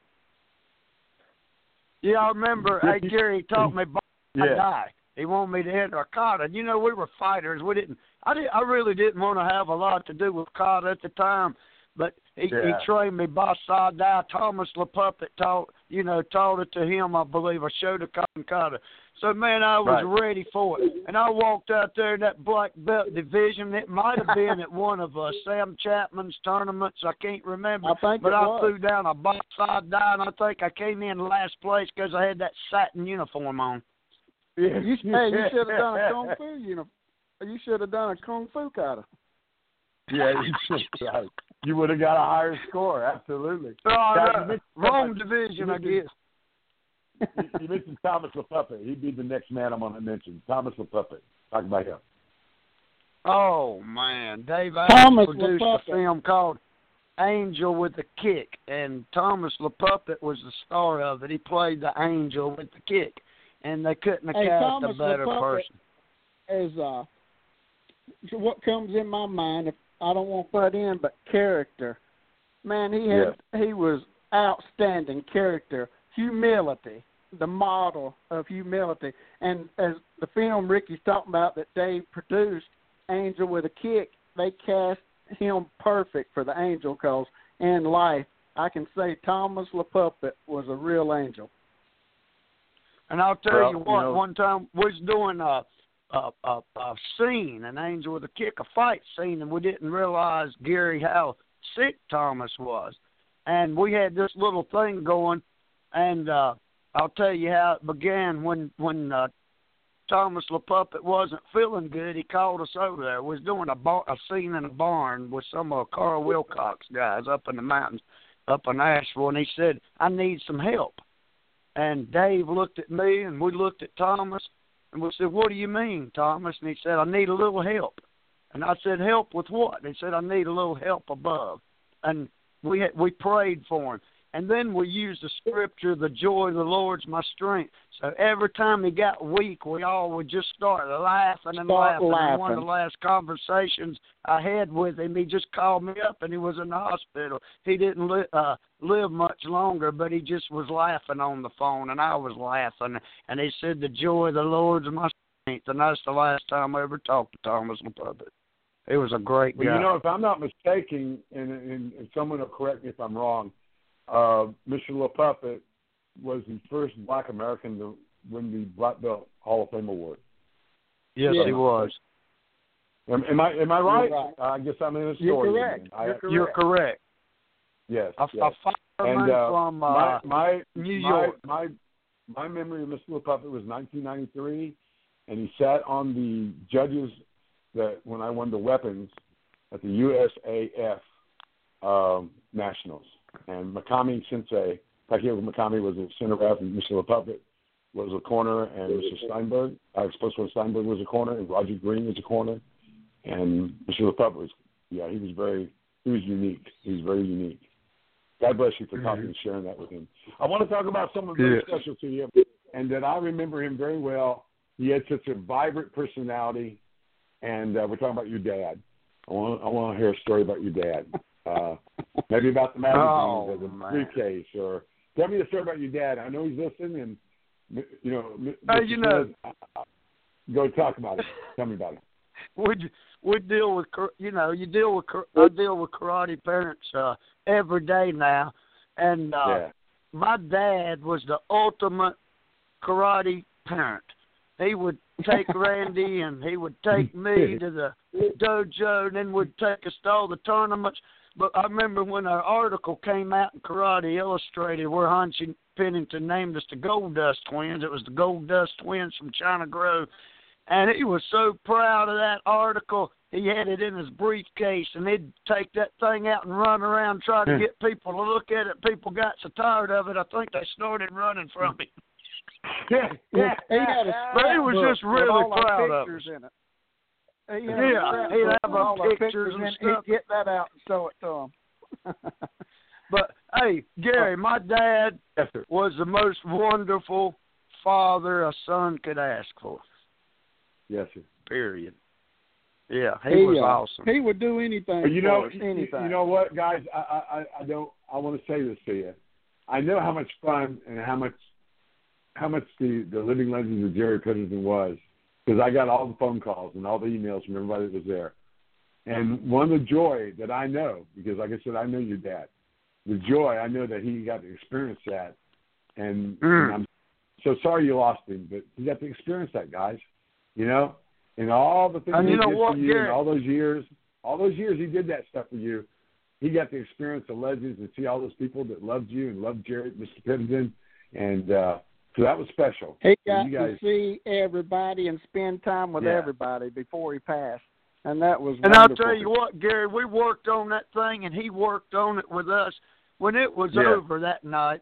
Yeah, I remember. Hey, Gary he taught me about Yeah. die. He wanted me to enter a kata. And, you know, we were fighters. We didn't. I did. I really didn't want to have a lot to do with kata at the time. But he, Yeah. he trained me by side die. Thomas LaPuppet taught, you know, taught it to him, I believe. I showed a kata. So, man, I was Right. ready for it. And I walked out there in that black belt division. It might have been at one of uh, Sam Chapman's tournaments. I can't remember. I think but it I was. threw down a box side die, and I think I came in last place because I had that satin uniform on. Yeah. You, hey, you should have done a kung fu, you know. You should have done a kung fu kata. Yeah, you should. Right. You would have got a higher score. Absolutely. Oh, Guys, no, you mentioned- wrong division, I you guess. You, you mentioned Thomas LaPuppet. He'd be the next man I'm going to mention. Thomas LaPuppet. Talk about him. Oh, man. Dave Thomas Adams produced LaPuppet. a film called Angel with a Kick, and Thomas LaPuppet was the star of it. He played the angel with the kick, and they couldn't have Hey, cast Thomas a better LaPuppet person. Is uh, what comes in my mind, if I don't want to butt in, but character. Man, he had he was outstanding character, humility, the model of humility. And as the film Ricky's talking about that Dave produced, Angel with a Kick, they cast him perfect for the angel because in life, I can say Thomas LaPuppet was a real angel. And I'll tell Well, you you what, know- one time we was doing a, a, a, a scene, an angel with a kick, a fight scene, and we didn't realize, Gary, how sick Thomas was. And we had this little thing going, and uh, I'll tell you how it began. When when uh, Thomas LaPuppet wasn't feeling good, he called us over there. We was doing a, bar, a scene in a barn with some of Carl Wilcox guys up in the mountains, up in Asheville, and he said, I need some help. And Dave looked at me, and we looked at Thomas, and we said, what do you mean, Thomas? And he said, I need a little help. And I said, help with what? And he said, I need a little help above. And we had, we prayed for him. And then we used the scripture, the joy of the Lord's my strength. So every time he got weak, we all would just start laughing and Start laughing. laughing. And one of the last conversations I had with him, he just called me up, and he was in the hospital. He didn't li- uh, live much longer, but he just was laughing on the phone, and I was laughing. And he said, the joy of the Lord's my strength. And that's the last time I ever talked to Thomas LaPuppet. He was a great Well, guy. you know, if I'm not mistaken, and, and, and someone will correct me if I'm wrong, uh, Mister LaPuppet was the first black American to win the Black Belt Hall of Fame award. Yes, Yeah. he was. Am, am I am I right? right. I guess I'm in a You're story. correct. I, You're correct. You're correct. Yes. A, yes. a fireman And, uh, from uh, my my New my, York. My my memory of Mister LaPuppet was nineteen ninety-three, and he sat on the judges that when I won the weapons at the U S A F um, Nationals. And Makami Sensei, Takeo Makami was a center ref, and Mister LaPuppet was a corner, and Mister Steinberg, uh, Explosive Steinberg was a corner, and Roger Green was a corner, and Mister LaPuppet was, yeah, he was very, he was unique. He was very unique. God bless you for Mm-hmm. talking and sharing that with him. I want to talk about someone very Yeah. special to you, and that I remember him very well. He had such a vibrant personality, and uh, we're talking about your dad. I want I want to hear a story about your dad. Uh, maybe about the magazines Oh, or the man. briefcase, or tell me a story about your dad. I know he's listening, and you know, Hey, you know, Smith, go talk about it. Tell me about it. we we deal with kar- you know you deal with kar- I deal with karate parents uh, every day now, and uh, Yeah. my dad was the ultimate karate parent. He would take Randy and he would take me to the dojo, and then would take us to all the tournaments. But I remember when our article came out in Karate Illustrated, where Hanshi Pennington named us the Gold Dust Twins. It was the Gold Dust Twins from China Grove. And he was so proud of that article, he had it in his briefcase, and he'd take that thing out and run around, try to get people to look at it. People got so tired of it, I think they started running from him. Yeah, yeah. He had a But he was just with really all our proud of pictures us. in it. He had Yeah, a scrapbook he'd with have our all our pictures and in it. stuff. He'd get that out and show it to them. But, hey, Gary, my dad Yes, sir. was the most wonderful father a son could ask for, Yes, sir. period. Yeah, he, was uh, awesome. He would do anything But you know, for us, you, anything. you know what, guys? I, I, I don't. I want to say this to you. I know how much fun and how much, how much the, the living legend of Jerry Pennington was, because I got all the phone calls and all the emails from everybody that was there. And one of the joy that I know, because like I said, I know your dad. The joy I know that he got to experience that, and, Mm. and I'm so sorry you lost him, but he got to experience that, guys. You know, and all the things And he you know did what, for you, Gary? and all those years, all those years he did that stuff for you. He got to experience the legends and see all those people that loved you and loved Jared, Mister Pennington, and uh, so that was special. He So got you guys, to see everybody and spend time with Yeah. everybody before he passed, and that was And I'll wonderful. tell you what, Gary, we worked on that thing, and he worked on it with us. When it was Yeah. over that night,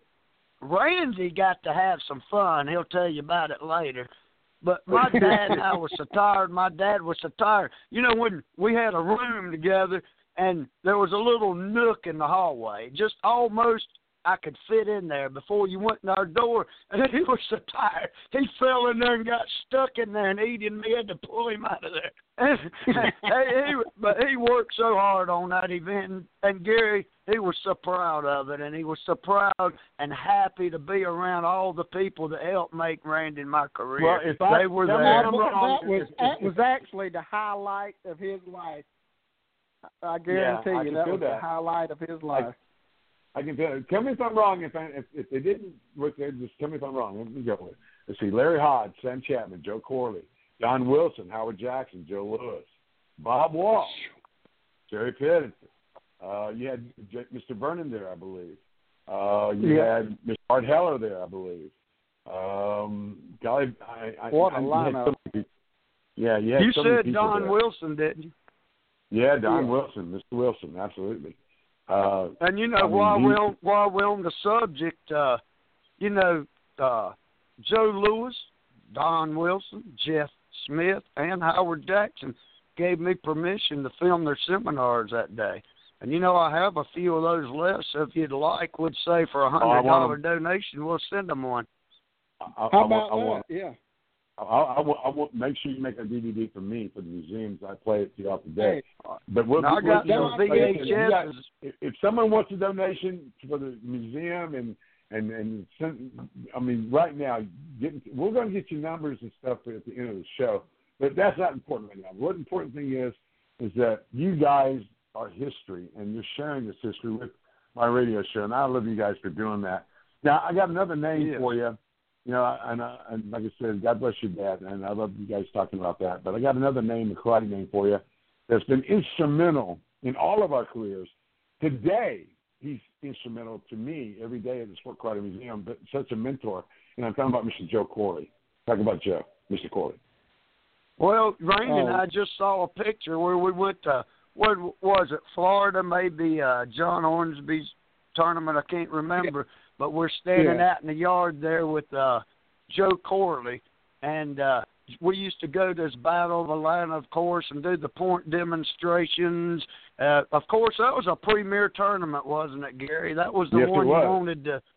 Randy got to have some fun. He'll tell you about it later. But my dad and I were so tired. My dad was so tired. You know, when we had a room together, and there was a little nook in the hallway, just almost I could fit in there before you went in our door, and he was so tired. He fell in there and got stuck in there and eating me. Had to pull him out of there. And, he, he, but he worked so hard on that event, and, and Gary, he was so proud of it, and he was so proud and happy to be around all the people that helped make Randy my career. well, if I, they were tell me there. if I'm wrong, that was if- if- that was actually the highlight of his life. I guarantee I you can that feel was that. the highlight of his life. I can tell. Tell me if I'm wrong. If I, if, if they didn't work there, just tell me if I'm wrong. Let me go with it. Let's see: Larry Hodge, Sam Chapman, Joe Corley, Don Wilson, Howard Jackson, Joe Lewis, Bob Walsh, Jerry Pennington. Uh, you had J- Mister Vernon there, I believe. Uh, you Yeah. had Mister Art Heller there, I believe. Um, golly, I, I, What a I, you had lineup. so many people. Yeah, you had You so many said people Don there. Wilson, didn't you? Yeah, Don Yeah. Wilson, Mister Wilson, absolutely. Uh, And you know, I mean, while he- we're on, while we're on the subject, uh, you know, uh, Joe Lewis, Don Wilson, Jeff Smith, and Howard Jackson gave me permission to film their seminars that day. And you know, I have a few of those left. So if you'd like, would say for a Oh, I hundred dollar want donation, we'll send them one. I, I, How I about want, I that? want, Yeah. I, I, want, I want make sure you make a D V D for me for the museums. I play it throughout the day. But we'll, Now, I got we'll, some you know, V like I H said, you got- Ss. if, if someone wants a donation for the museum and and and send, I mean, right now, getting, we're going to get you numbers and stuff at the end of the show. But that's not important right now. What the important thing is is that you guys are history, and you're sharing this history with my radio show, and I love you guys for doing that. Now, I got another name Yes. for you. You know, and, uh, and like I said, God bless your dad, and I love you guys talking about that. But I got another name, a karate name for you, that's been instrumental in all of our careers. Today, he's instrumental to me every day at the Sport Karate Museum, but such a mentor. And I'm talking about Mister Joe Corley. Talking about Joe, Mister Corley. Well, Randy and Oh. I just saw a picture where we went to, what was it, Florida, maybe uh, John Hornsby's tournament, I can't remember, but we're standing Yeah. out in the yard there with uh, Joe Corley, and uh, we used to go to this Battle of Atlanta, of course, and do the point demonstrations. Uh, of course, that was a premier tournament, wasn't it, Gary? That was the Yes, it one you was. wanted to,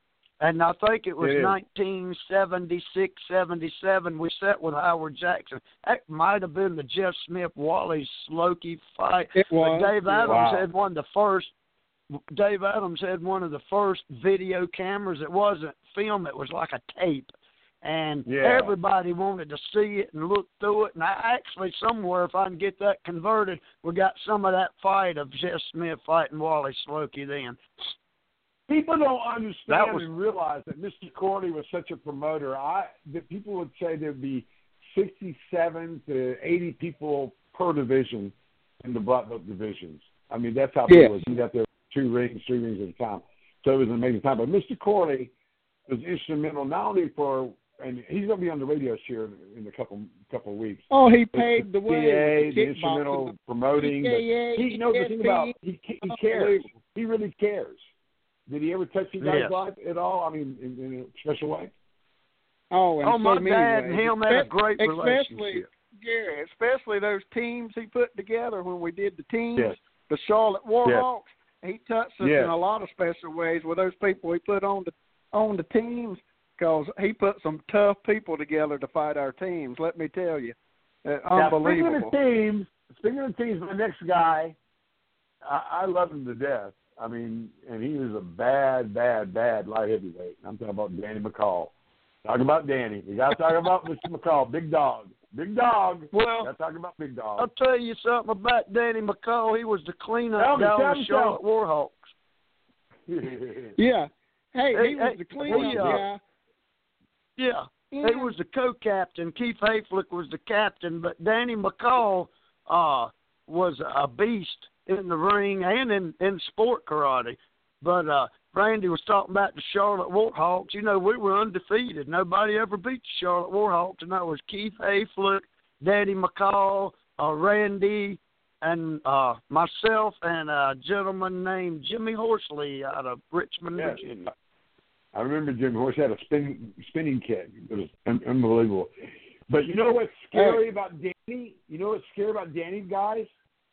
And I think it was it nineteen seventy-six, seventy-seven. We sat with Howard Jackson. That might have been the Jeff Smith Wally Slokey fight. It was. But Dave Adams Wow. had one of the first. Dave Adams had one of the first video cameras. It wasn't film; it was like a tape, and Yeah. everybody wanted to see it and look through it. And I actually, somewhere, if I can get that converted, we got some of that fight of Jeff Smith fighting Wally Slokey then. People don't understand That was- and realize that Mister Corley was such a promoter. I that people would say there'd be sixty-seven to eighty people per division in the black belt divisions. I mean, that's how big Yeah. it was. He got there two rings, three rings at a time. So it was an amazing time. But Mister Corley was instrumental not only for, and he's going to be on the radio show in a couple couple of weeks. Oh, he paved the P way. A, with the the instrumental kickboxing. promoting. P K A, He knows the thing about he, he cares. Unbelievable. He really cares. Did he ever touch you guys' Yes. life at all? I mean, in, in a special way? Oh, in Oh, so my many dad ways. and him had a great Especially, relationship. yeah, especially those teams he put together when we did the teams, Yes. the Charlotte Warhawks. He touched us Yes. in a lot of special ways with those people he put on the on the teams, because he put some tough people together to fight our teams. Let me tell you, uh, Now, unbelievable. speaking of teams, speaking of teams, my next guy, I, I love him to death. I mean, and he was a bad, bad, bad light heavyweight. I'm talking about Danny McCall. Talking about Danny. We got to talk about Mister McCall, big dog. Big dog. Well, Got to talk about big dog. I'll tell you something about Danny McCall. He was the cleanup Tell me, guy tell on me, the Charlotte Warhawks. Yeah. Hey, Hey, he was hey, the cleanup he, uh, guy. Yeah. Yeah. He was the co-captain. Keith Hayflick was the captain, but Danny McCall uh, was a beast in the ring and in, in sport karate. But uh, Randy was talking about the Charlotte Warhawks. You know, we were undefeated. Nobody ever beat the Charlotte Warhawks, and that was Keith Hayflick, Danny McCall, uh, Randy, and uh, myself, and a gentleman named Jimmy Horsley out of Richmond, Yeah. Virginia. I remember Jim Horse had a spinning spinning kick. It was un- unbelievable. But you know what's scary about Danny? You know what's scary about Danny, guys?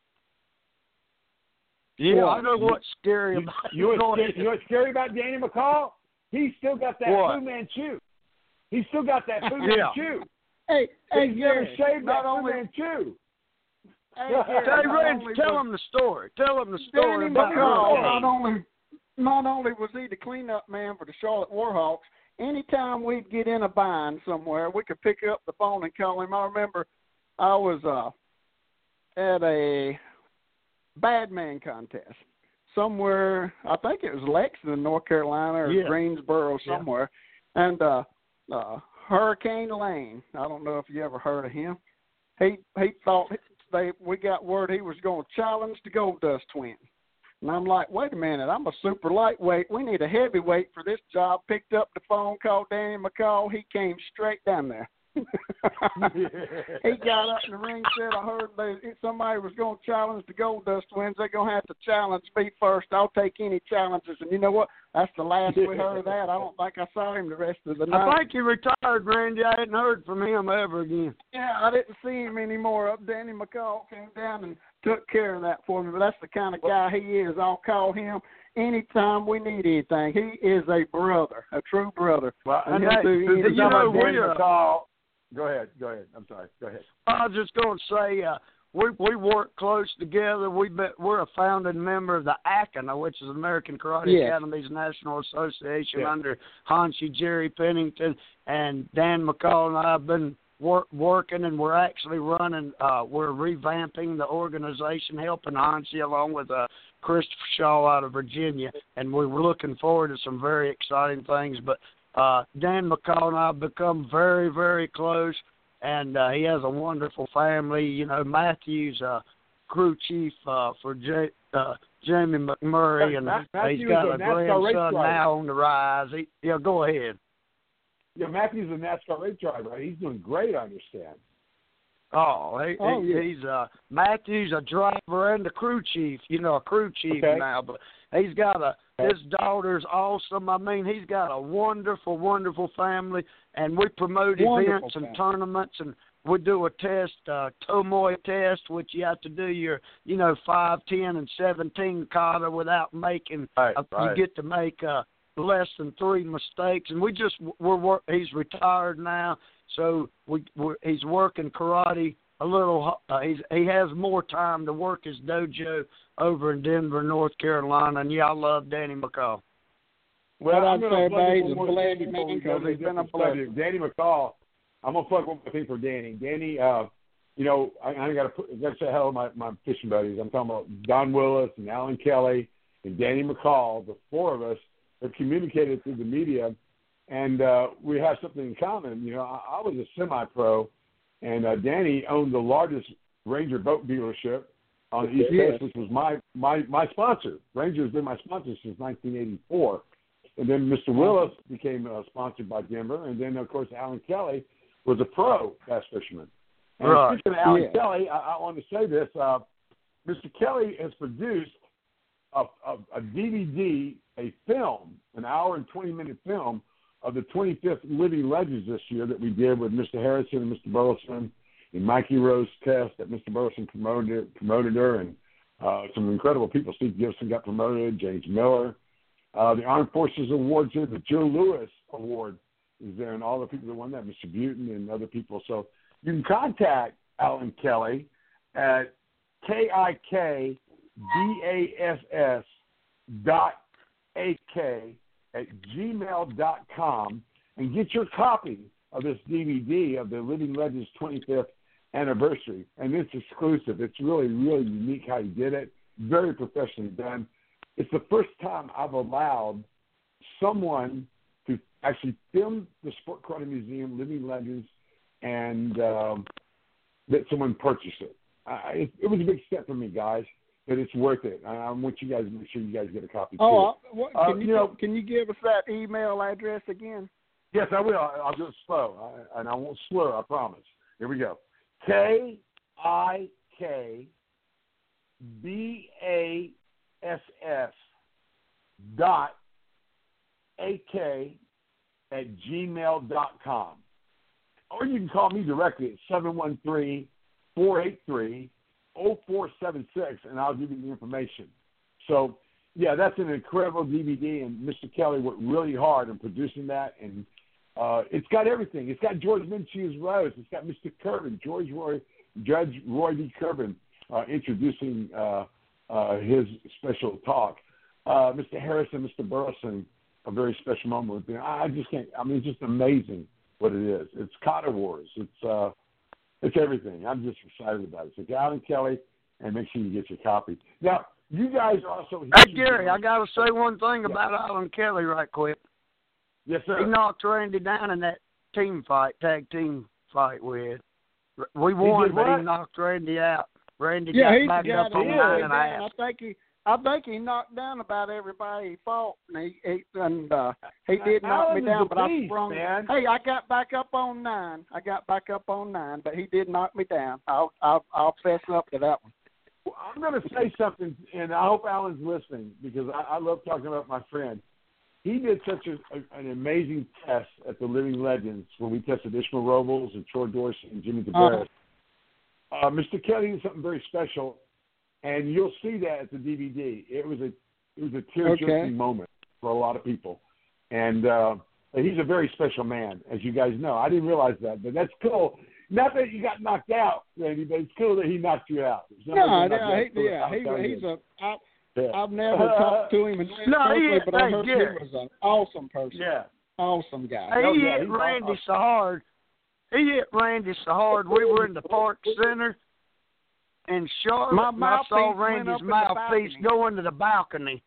Yeah, What? I know what's scary You, about you, know what's Go scary, ahead. you know what's scary about Danny McCall? He's still got that What? Fu Manchu. He's still got that Fu Yeah. Manchu. Hey, hey, He's never Gary, shaved not that Fu only, Manchu. hey, Yeah. Gary, Hey, not Randy, only tell was- him the story. Tell him the story Danny about McCall, Hey. not only not only was he the cleanup man for the Charlotte Warhawks, anytime we'd get in a bind somewhere, we could pick up the phone and call him. I remember I was uh, at a bad man contest somewhere. I think it was Lexington, North Carolina, or Yeah. Greensboro, Yeah. somewhere. And uh, uh, Hurricane Lane, I don't know if you ever heard of him. He he thought they we got word he was going to challenge the Gold Dust Twins. And I'm like, wait a minute, I'm a super lightweight. We need a heavyweight for this job. Picked up the phone, called Danny McCall. He came straight down there. He got up in the ring, said, I heard they, somebody was going to challenge the Gold Dust Twins. They're going to have to challenge me first. I'll take any challenges. And you know what? That's the last we heard of that. I don't think I saw him the rest of the night. I think he retired, Randy. I hadn't heard from him ever again. Yeah, I didn't see him anymore. Up Danny McCall came down and took care of that for me. But that's the kind of guy he is. I'll call him anytime we need anything. He is a brother, a true brother. Well, And and he'll that, do since anything. you're talking You know, about Danny we, uh, McCall, go ahead, go ahead. I'm sorry, go ahead. I was just going to say, uh, we we work close together. We bet we're a founding member of the A C A N A, which is American Karate Yes. Academies National Association, Yeah. under Hanshi Jerry Pennington, and Dan McCall and I have been work, working, and we're actually running. Uh, we're revamping the organization, helping Hanshi along with uh, Christopher Shaw out of Virginia, and we were looking forward to some very exciting things. But uh, Dan McCall and I have become very, very close. And uh, he has a wonderful family. You know, Matthew's uh, crew chief uh, for J- uh, Jamie McMurray, and Matt- he's Matthew's got a a NASCAR race grandson driver. now on the rise. He, yeah, go ahead. Yeah, Matthew's a NASCAR race driver, right? He's doing great, I understand. Oh, he, Oh, he, yeah. he's uh, Matthew's a driver and a crew chief. You know, a crew chief Okay. now, but he's got a. His daughter's awesome. I mean, he's got a wonderful, wonderful family, and we promote Wonderful events and family. tournaments, and we do a test, uh, Tomoe test, which you have to do your, you know, five, ten, and seventeen kata without making. Right, uh, right. You get to make uh, less than three mistakes, and we just we're work, he's retired now, so we we're, he's working karate a little. Uh, he's, he has more time to work his dojo over in Denver, North Carolina, and yeah, I love Danny McCall. Well, I'd I'm say, going he's a blessing, man, because he's been a blessing. Danny McCall, I'm gonna plug one more thing for Danny. Danny, uh, you know, I, I got to got to say hello to my my fishing buddies. I'm talking about Don Willis and Alan Kelly and Danny McCall. The four of us have communicated through the media, and uh, we have something in common. You know, I, I was a semi-pro, and uh, Danny owned the largest Ranger boat dealership on the East Coast, which was my, my, my sponsor. Ranger has been my sponsor since nineteen eighty-four. And then Mister Willis became uh, sponsored by Denver, and then, of course, Alan Kelly was a pro bass fisherman. And right. speaking of Alan yeah. Kelly, I, I want to say this. Uh, Mister Kelly has produced a, a, a D V D, a film, an hour and twenty-minute film of the twenty-fifth Living Legends this year that we did with Mister Harrison and Mister Burleson and Mikey Rose Test that Mister Burleson promoted, promoted her, and uh, some incredible people. Steve Gibson got promoted, James Miller. Uh, the Armed Forces Awards here, the Joe Lewis Award is there, and all the people that won that, Mister Butin and other people. So you can contact Alan Kelly at K I K D A S S dot A K at gmail dot com and get your copy of this D V D of the Living Legends twenty-fifth anniversary. And it's exclusive. It's really, really unique how he did it. Very professionally done. It's the first time I've allowed someone to actually film the Sport Karate Museum, Living Legends, and um, that someone purchase it. I, it. It was a big step for me, guys, but it's worth it. I, I want you guys to make sure you guys get a copy, too. Oh, what, can, uh, you, you know, can you give us that email address again? Yes, I will. I'll do it slow, I, and I won't slur, I promise. Here we go. K I K B A S S dot A K at gmail dot com. Or you can call me directly at seven one three, four eight three, zero four seven six, and I'll give you the information. So, yeah, that's an incredible D V D, and Mister Kelly worked really hard in producing that, and uh, it's got everything. It's got George Minshew's Rose. It's got Mister Kirby, George Roy, Judge Roy D. Kirby uh, introducing uh, uh, his special talk. Uh, Mister Harrison, Mister Burleson, a very special moment with them. I just can't. I mean, it's just amazing what it is. It's Kata Wars. It's uh, it's everything. I'm just excited about it. So get Alan Kelly and make sure you get your copy. Now, you guys are also. Hey Gary, I got to say one thing about yeah. Alan Kelly right quick. Yes, sir. He knocked Randy down in that team fight, tag team fight with. We won, he but he knocked Randy out. Randy yeah, got he back got up on him nine and a down. half. I think he, I think he knocked down about everybody he fought, and he, he and uh, he did knock Alan me down. But beast, I sprung. Man. Hey, I got back up on nine. I got back up on nine, but he did knock me down. I'll, I'll, I'll fess up to that one. Well, I'm going to say something, and I hope Alan's listening because I, I love talking about my friend. He did such a, a, an amazing test at the Living Legends when we tested Ishmael Robles and Troy Dorsey and Jimmy Tabares. Uh-huh. Uh, Mister Kelly did something very special, and you'll see that at the D V D. It was a it was a tear-jerking okay. moment for a lot of people, and uh, he's a very special man, as you guys know. I didn't realize that, but that's cool. Not that you got knocked out, Randy, but it's cool that he knocked you out. No, no he, yeah, he, he's a. I, yeah. I've never talked to him in no, personally, he, but I hey, heard Gary. he was an awesome person. Yeah, awesome guy. Hey, oh, he yeah, hit he's Randy awesome. so hard. He hit Randy so hard. We were in the Park Center in Charlotte. My and I saw mouthpiece went Randy's up in the mouthpiece balcony. go into the balcony.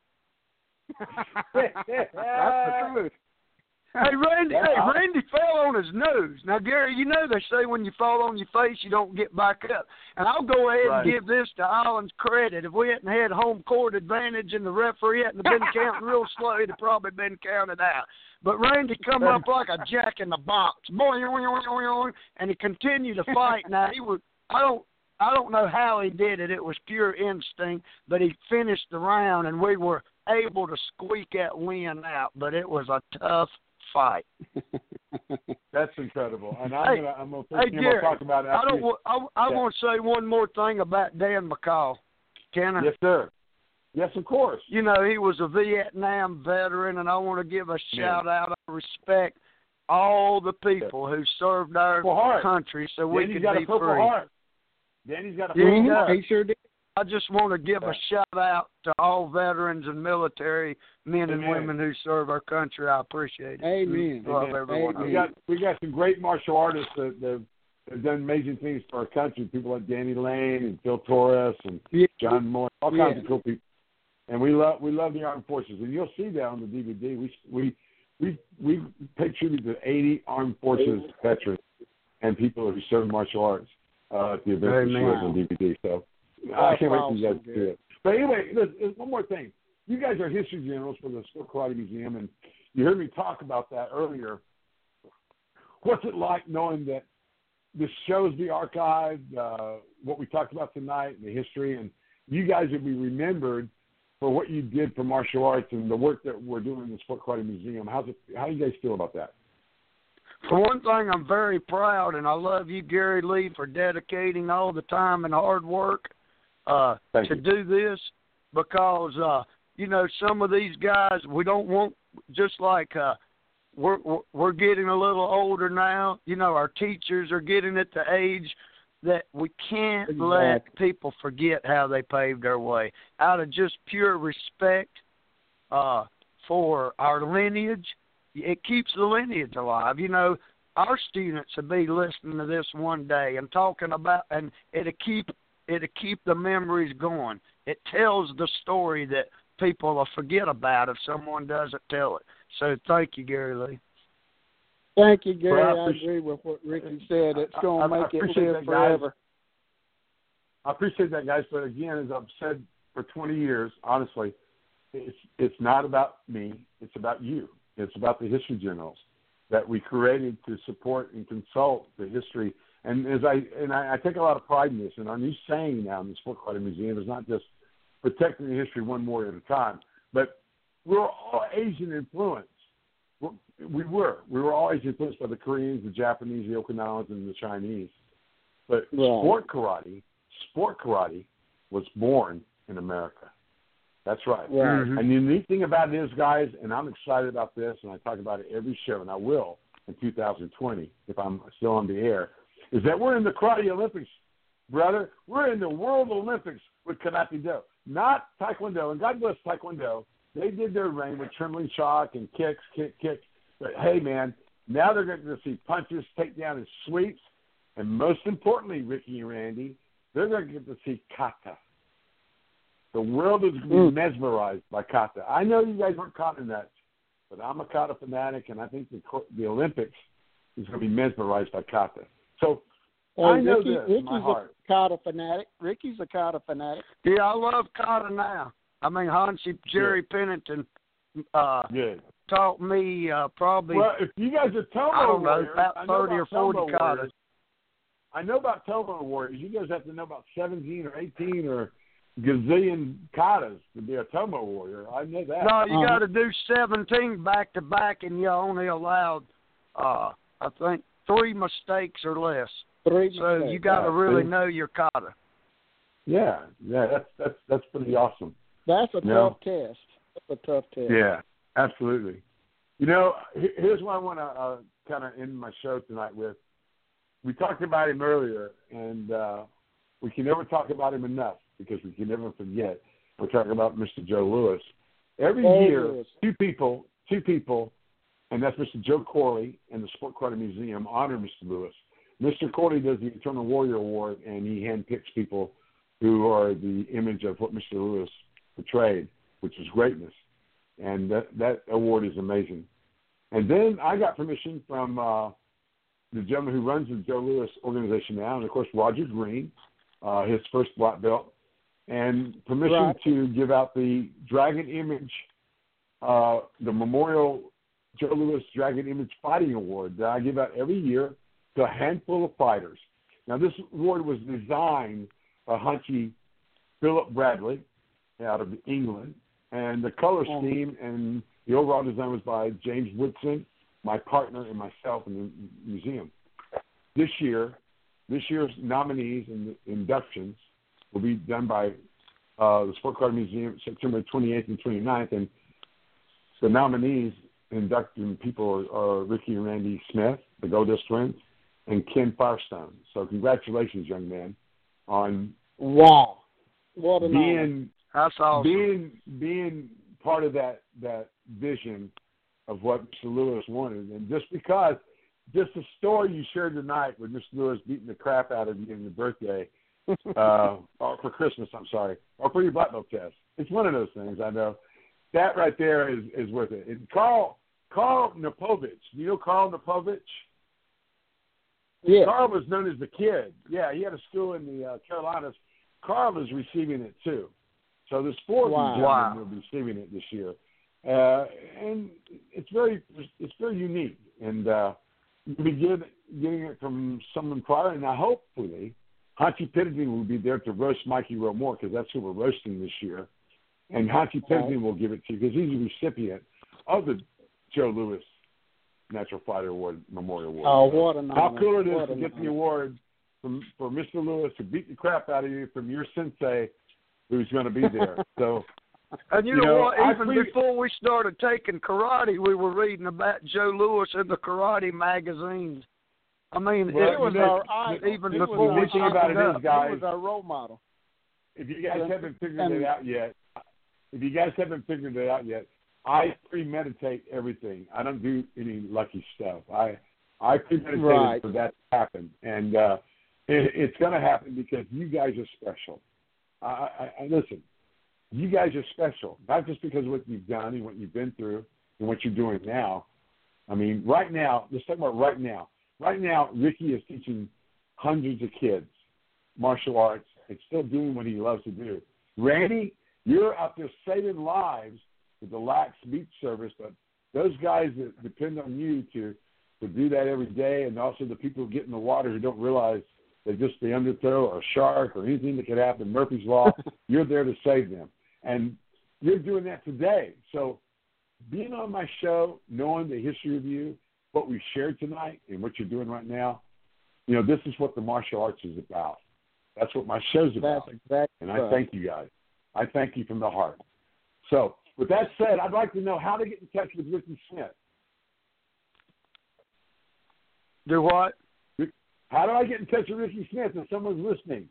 That's the truth. Hey, Randy, That's hey, awesome. Randy fell on his nose. Now, Gary, you know they say when you fall on your face, you don't get back up. And I'll go ahead Right. and give this to Allen's credit. If we hadn't had home court advantage and the referee hadn't been counting real slow, he'd have probably been counted out. But Randy come up like a jack in the box, boing, and he continued to fight. Now, he was, I don't, I don't know how he did it. It was pure instinct, but he finished the round, and we were able to squeak that win out. But it was a tough fight. That's incredible, and I'm Hey, gonna I'm gonna, hey, I'm Gary, gonna talk about it. I After don't. you. wa- I, I Yeah. want to say one more thing about Dan McCall. Can I? Yes, sir. Yes, of course. You know, he was a Vietnam veteran, and I want to give a shout out. I respect all the people who served our country so we Danny's could got be a purple free. Heart. Danny's got a Yeah, purple he heart. He sure did. I just want to give a shout out to all veterans and military men and Amen. women who serve our country. I appreciate it. Amen. Love Amen. everyone. We got we got some great martial artists that, that have done amazing things for our country. People like Danny Lane and Phil Torres and Yeah. John Moore, all Yeah. kinds of cool people. And we love we love the armed forces, and you'll see that on the D V D. We we we we pay tribute to eighty armed forces veterans and people who serve martial arts uh, at the event that shows on D V D. So I can't wait for you guys to do it. But anyway, there's one more thing. You guys are history generals for the Sport Karate Museum, and you heard me talk about that earlier. What's it like knowing that this shows be archived, uh, what we talked about tonight, and the history, and you guys will be remembered for what you did for martial arts and the work that we're doing in the Sport Karate Museum? How's it, how do you guys feel about that? For one thing, I'm very proud, and I love you, Gary Lee, for dedicating all the time and hard work uh, to you. do this because, uh, you know, some of these guys, we don't want, just like uh, we're, we're getting a little older now, you know, our teachers are getting at the age that we can't Exactly. let people forget how they paved their way. Out of just pure respect uh, for our lineage, it keeps the lineage alive. You know, our students will be listening to this one day and talking about, and it'll keep it'll keep the memories going. It tells the story that people will forget about if someone doesn't tell it. So thank you, Gary Lee. Thank you, Gary. Well, I I agree with what Ricky said. It's going I- to I make it appreciate live that, guys. forever. I appreciate that, guys. But again, as I've said for twenty years, honestly, it's it's not about me. It's about you. It's about the history journals that we created to support and consult the history. And as I and I, I take a lot of pride in this. And our new saying now in the Sport Karate Museum is not just protecting the history one warrior at a time, but we're all Asian influenced. We're, we were. We were always influenced by the Koreans, the Japanese, the Okinawans, and the Chinese. But Right. sport karate, sport karate was born in America. That's right. Right. And the unique thing about it is, guys, and I'm excited about this, and I talk about it every show, and I will in two thousand twenty if I'm still on the air, is that we're in the Karate Olympics, brother. We're in the World Olympics with Karate Do, not Taekwondo. And God bless Taekwondo. They did their reign with trembling shock and kicks, kick, kick. But, hey, man, now they're going to see punches, takedown, and sweeps. And most importantly, Ricky and Randy, they're going to get to see kata. The world is going to be mm. mesmerized by kata. I know you guys aren't caught in that, but I'm a kata fanatic, and I think the the Olympics is going to be mesmerized by kata. So Hey, I know Ricky, this Ricky's in my heart. a kata fanatic. Ricky's a kata fanatic. Yeah, I love kata now. I mean, Hanshi, Jerry Good. Pennington uh, Good. taught me uh, probably, Well, if you guys are Tomo I don't know, warriors, about I know thirty about or forty Tomo katas. warriors. I know about Tomo warriors. You guys have to know about seventeen or eighteen or gazillion katas to be a Tomo warrior. I know that. No, you Uh-huh. got to do seventeen back to back, and you're only allowed, uh, I think, three mistakes or less. Three So mistakes. you got to Yeah, really see? know your kata. Yeah, yeah, that's that's that's pretty awesome. That's a Yeah. tough test. That's a tough test. Yeah, absolutely. You know, he- here's what I want to uh, kind of end my show tonight with. We talked about him earlier, and uh, we can never talk about him enough because we can never forget. We're talking about Mister Joe Louis. Every Joe year, Louis. two people, two people, and that's Mister Joe Corley and the Sport Karate Museum honor Mister Louis. Mister Corley does the Eternal Warrior Award, and he handpicks people who are the image of what Mister Louis portrayed, which is greatness. And that, that award is amazing. And then I got permission from uh, the gentleman who runs the Joe Louis organization now, and, of course, Roger Green, uh, his first black belt, and permission Right. to give out the Dragon Image, uh, the Memorial Joe Louis Dragon Image Fighting Award that I give out every year to a handful of fighters. Now, this award was designed by Hunchy Philip Bradley out of England, and the color scheme and the overall design was by James Woodson, my partner, and myself in the museum. This year, this year's nominees and inductions will be done by uh, the Sport Card Museum, September twenty-eighth and twenty-ninth, and the nominees inducting people are Ricky and Randy Smith, the Goldust Twins, and Ken Firestone. So congratulations, young man, on wow, what an being That's awesome. being being part of that that vision of what Mister Lewis wanted. And just because, just the story you shared tonight with Mister Lewis beating the crap out of you on your birthday, uh, or for Christmas, I'm sorry, or for your black belt test. It's one of those things, I know. That right there is, is worth it. And Carl, Carl Napovich, you know Carl Napovich? Yeah. Carl was known as the Kid. Yeah, he had a school in the uh, Carolinas. Carl is receiving it too. So there's four wow. of you gentlemen will be receiving it this year. Uh, and it's very it's very unique. And uh, you'll be get, getting it from someone prior. And now hopefully, Hansi Pittenden will be there to roast Mikey Romore, because that's who we're roasting this year. And Hansi Pittenden will give it to you because he's a recipient of the Joe Louis Natural Fighter Award Memorial Award. Oh, what an honor. How cool it is what to get honor. the award from for Mister Lewis to beat the crap out of you from your sensei who's going to be there. So, and you, you know, know, what? I Even pre- before we started taking karate, we were reading about Joe Lewis in the karate magazines. I mean, Well, it was you know, our idol. Even He before was we the thing our about it started is, up. guys, He was our role model. if you guys haven't figured and, it out yet, if you guys haven't figured it out yet, I premeditate everything. I don't do any lucky stuff. I I premeditate right. for that to happen, and uh, it, it's going to happen because you guys are special. I, I, I listen. You guys are special, not just because of what you've done and what you've been through and what you're doing now. I mean, right now, let's talk about right now. Right now, Ricky is teaching hundreds of kids martial arts and still doing what he loves to do. Randy, you're out there saving lives with the Lax Beach Service, but those guys that depend on you to, to do that every day, and also the people who get in the water who don't realize they're just the undertow or a shark or anything that could happen, Murphy's Law, you're there to save them. And you're doing that today. So being on my show, knowing the history of you, what we've shared tonight and what you're doing right now, you know, this is what the martial arts is about. That's what my show's about. That's exactly and I right. thank you guys. I thank you from the heart. So with that said, I'd like to know how to get in touch with Ricky Smith. Do what? How do I get in touch with Ricky Smith if someone's listening?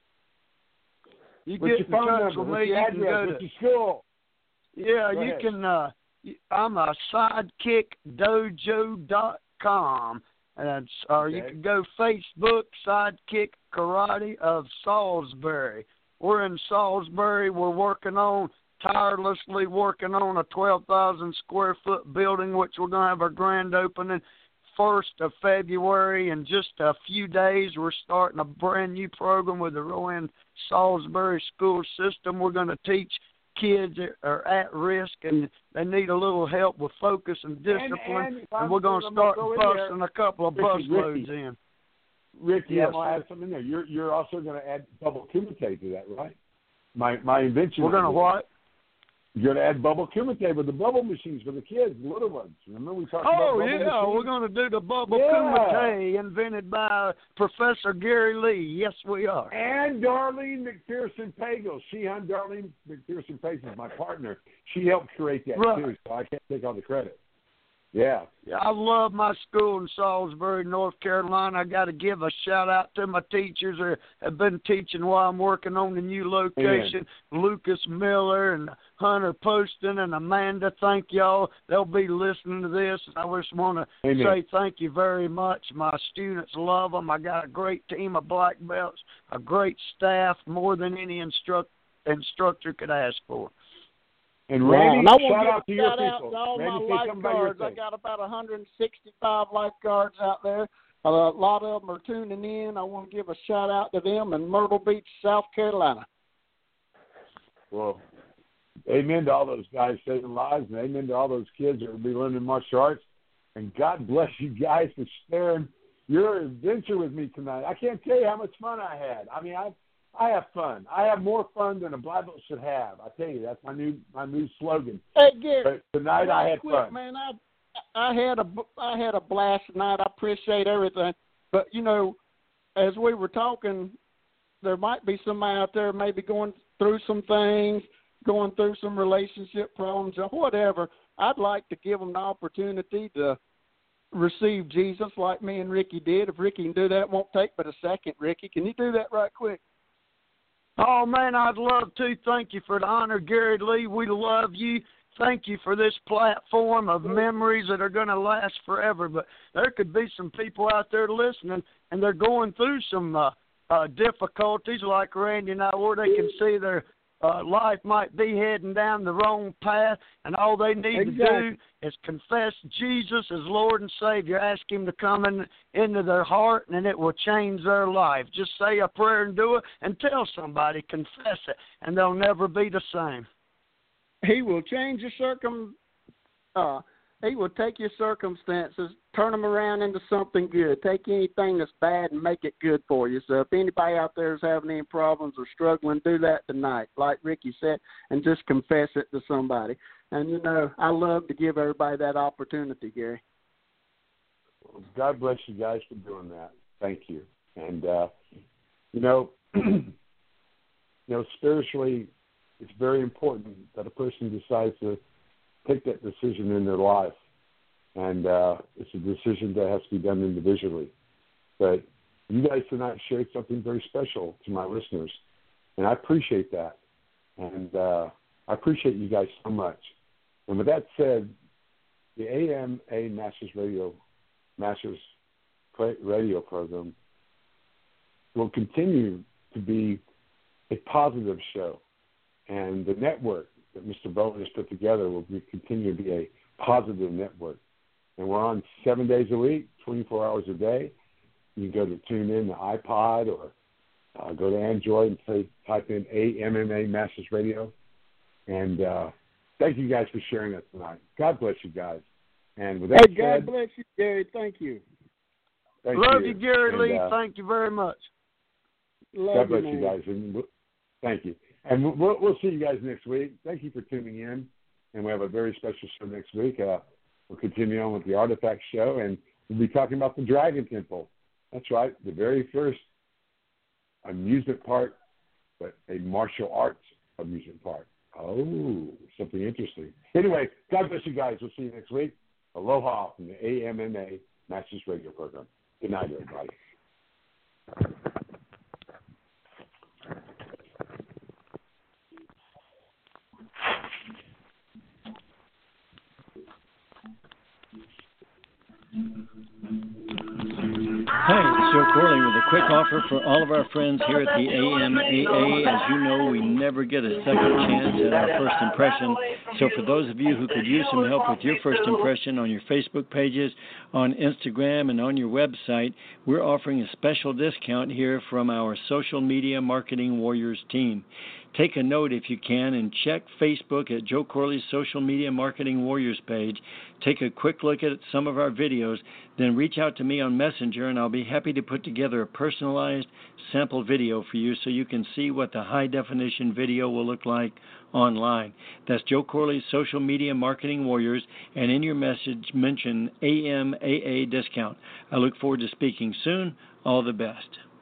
You What's get your in phone touch number? with What's me. your You address? can go What's to, your school? yeah, Go you ahead. can. Uh, I'm a sidekick dojo dot com, and or you Okay. can go Facebook Sidekick Karate of Salisbury. We're in Salisbury. We're working on tirelessly working on a twelve thousand square foot building, which we're going to have our grand opening first of February. In just a few days, we're starting a brand new program with the Rowan Salisbury school system. We're going to teach kids that are at risk and they need a little help with focus and discipline, and, and, and we're going to start go in there. busting a couple of Ricky, busloads Ricky. in. Ricky, Yes. I'm going to add something there. You're you're also going to add bubble kumite to that, right? My my invention. We're going to what? You're going to add bubble kumite with the bubble machines for the kids, the little ones. Remember we talked Oh, about bubble yeah, machines? we're going to do the bubble Yeah. kumite invented by Professor Gary Lee. Yes, we are. And Darlene McPherson Pagel. She and Darlene McPherson Pagel is my partner. She helped create that Right. too, so I can't take all the credit. Yeah. Yeah, I love my school in Salisbury, North Carolina. I got to give a shout out to my teachers who have been teaching while I'm working on the new location. Amen. Lucas Miller and Hunter Poston and Amanda. Thank y'all. They'll be listening to this. I just want to Amen. say thank you very much. My students love them. I got a great team of black belts, a great staff, more than any instruct, instructor could ask for. And Wow. Randy, And I want shout to out to give a your shout out people. to all Randy, say my something about your lifeguards. I thing. got about one hundred sixty-five lifeguards out there. A lot of them are tuning in. I want to give a shout out to them in Myrtle Beach, South Carolina. Well, amen to all those guys saving lives, and amen to all those kids that will be learning martial arts. And God bless you guys for sharing your adventure with me tonight. I can't tell you how much fun I had. I mean, I I have fun. I have more fun than a black belt should have. I tell you, that's my new my new slogan. Hey, Gary. But tonight I had quick, fun. man. I I had a I had a blast tonight. I appreciate everything. But you know, as we were talking, there might be somebody out there maybe going through some things, going through some relationship problems or whatever, I'd like to give them the opportunity to receive Jesus like me and Ricky did. If Ricky can do that, it won't take but a second. Ricky, can you do that right quick? Oh, man, I'd love to. Thank you for the honor, Gary Lee. We love you. Thank you for this platform of memories that are going to last forever. But there could be some people out there listening, and they're going through some uh, uh, difficulties like Randy and I were. They can see their uh, life might be heading down the wrong path, and all they need exactly. to do is confess Jesus as Lord and Savior. Ask Him to come in, into their heart, and it will change their life. Just say a prayer and do it, and tell somebody, confess it, and they'll never be the same. He will change your circum. Uh, he will take your circumstances, turn them around into something good. Take anything that's bad and make it good for you. So if anybody out there is having any problems or struggling, do that tonight, like Ricky said, and just confess it to somebody. And, you know, I love to give everybody that opportunity, Gary. Well, God bless you guys for doing that. Thank you. And, uh, you know, you know, spiritually, it's very important that a person decides to take that decision in their life. And uh, it's a decision that has to be done individually. But you guys tonight shared something very special to my listeners, and I appreciate that. And uh, I appreciate you guys so much. And with that said, the A M A Masters Radio, Masters Radio program will continue to be a positive show. And the network that Mister Bowen has put together will be, continue to be a positive network. And we're on seven days a week, twenty-four hours a day. You can go to tune in the iPod or uh, go to Android and say, type in A M M A Masters Radio. And uh, thank you guys for sharing that tonight. God bless you guys. And with that hey, said, God bless you, Gary. Thank you. Thank Love you, you Gary and, Lee. Uh, Thank you very much. Love God bless you, you guys. And we'll, thank you. And we'll, we'll see you guys next week. Thank you for tuning in. And we have a very special show next week. Uh, we'll continue on with the Artifact Show, and we'll be talking about the Dragon Temple. That's right, the very first amusement park, but a martial arts amusement park. Oh, something interesting. Anyway, God bless you guys. We'll see you next week. Aloha from the A M M A Masters Radio program. Good night, everybody. Hi, it's Joe Corley with a quick offer for all of our friends here at the A M A A. As you know, we never get a second chance at our first impression. So for those of you who could use some help with your first impression on your Facebook pages, on Instagram, and on your website, we're offering a special discount here from our Social Media Marketing Warriors team. Take a note if you can and check Facebook at Joe Corley's Social Media Marketing Warriors page. Take a quick look at some of our videos, then reach out to me on Messenger and I'll be happy to put together a personalized sample video for you so you can see what the high-definition video will look like online. That's Joe Corley's Social Media Marketing Warriors, and in your message mention A M A A discount. I look forward to speaking soon. All the best.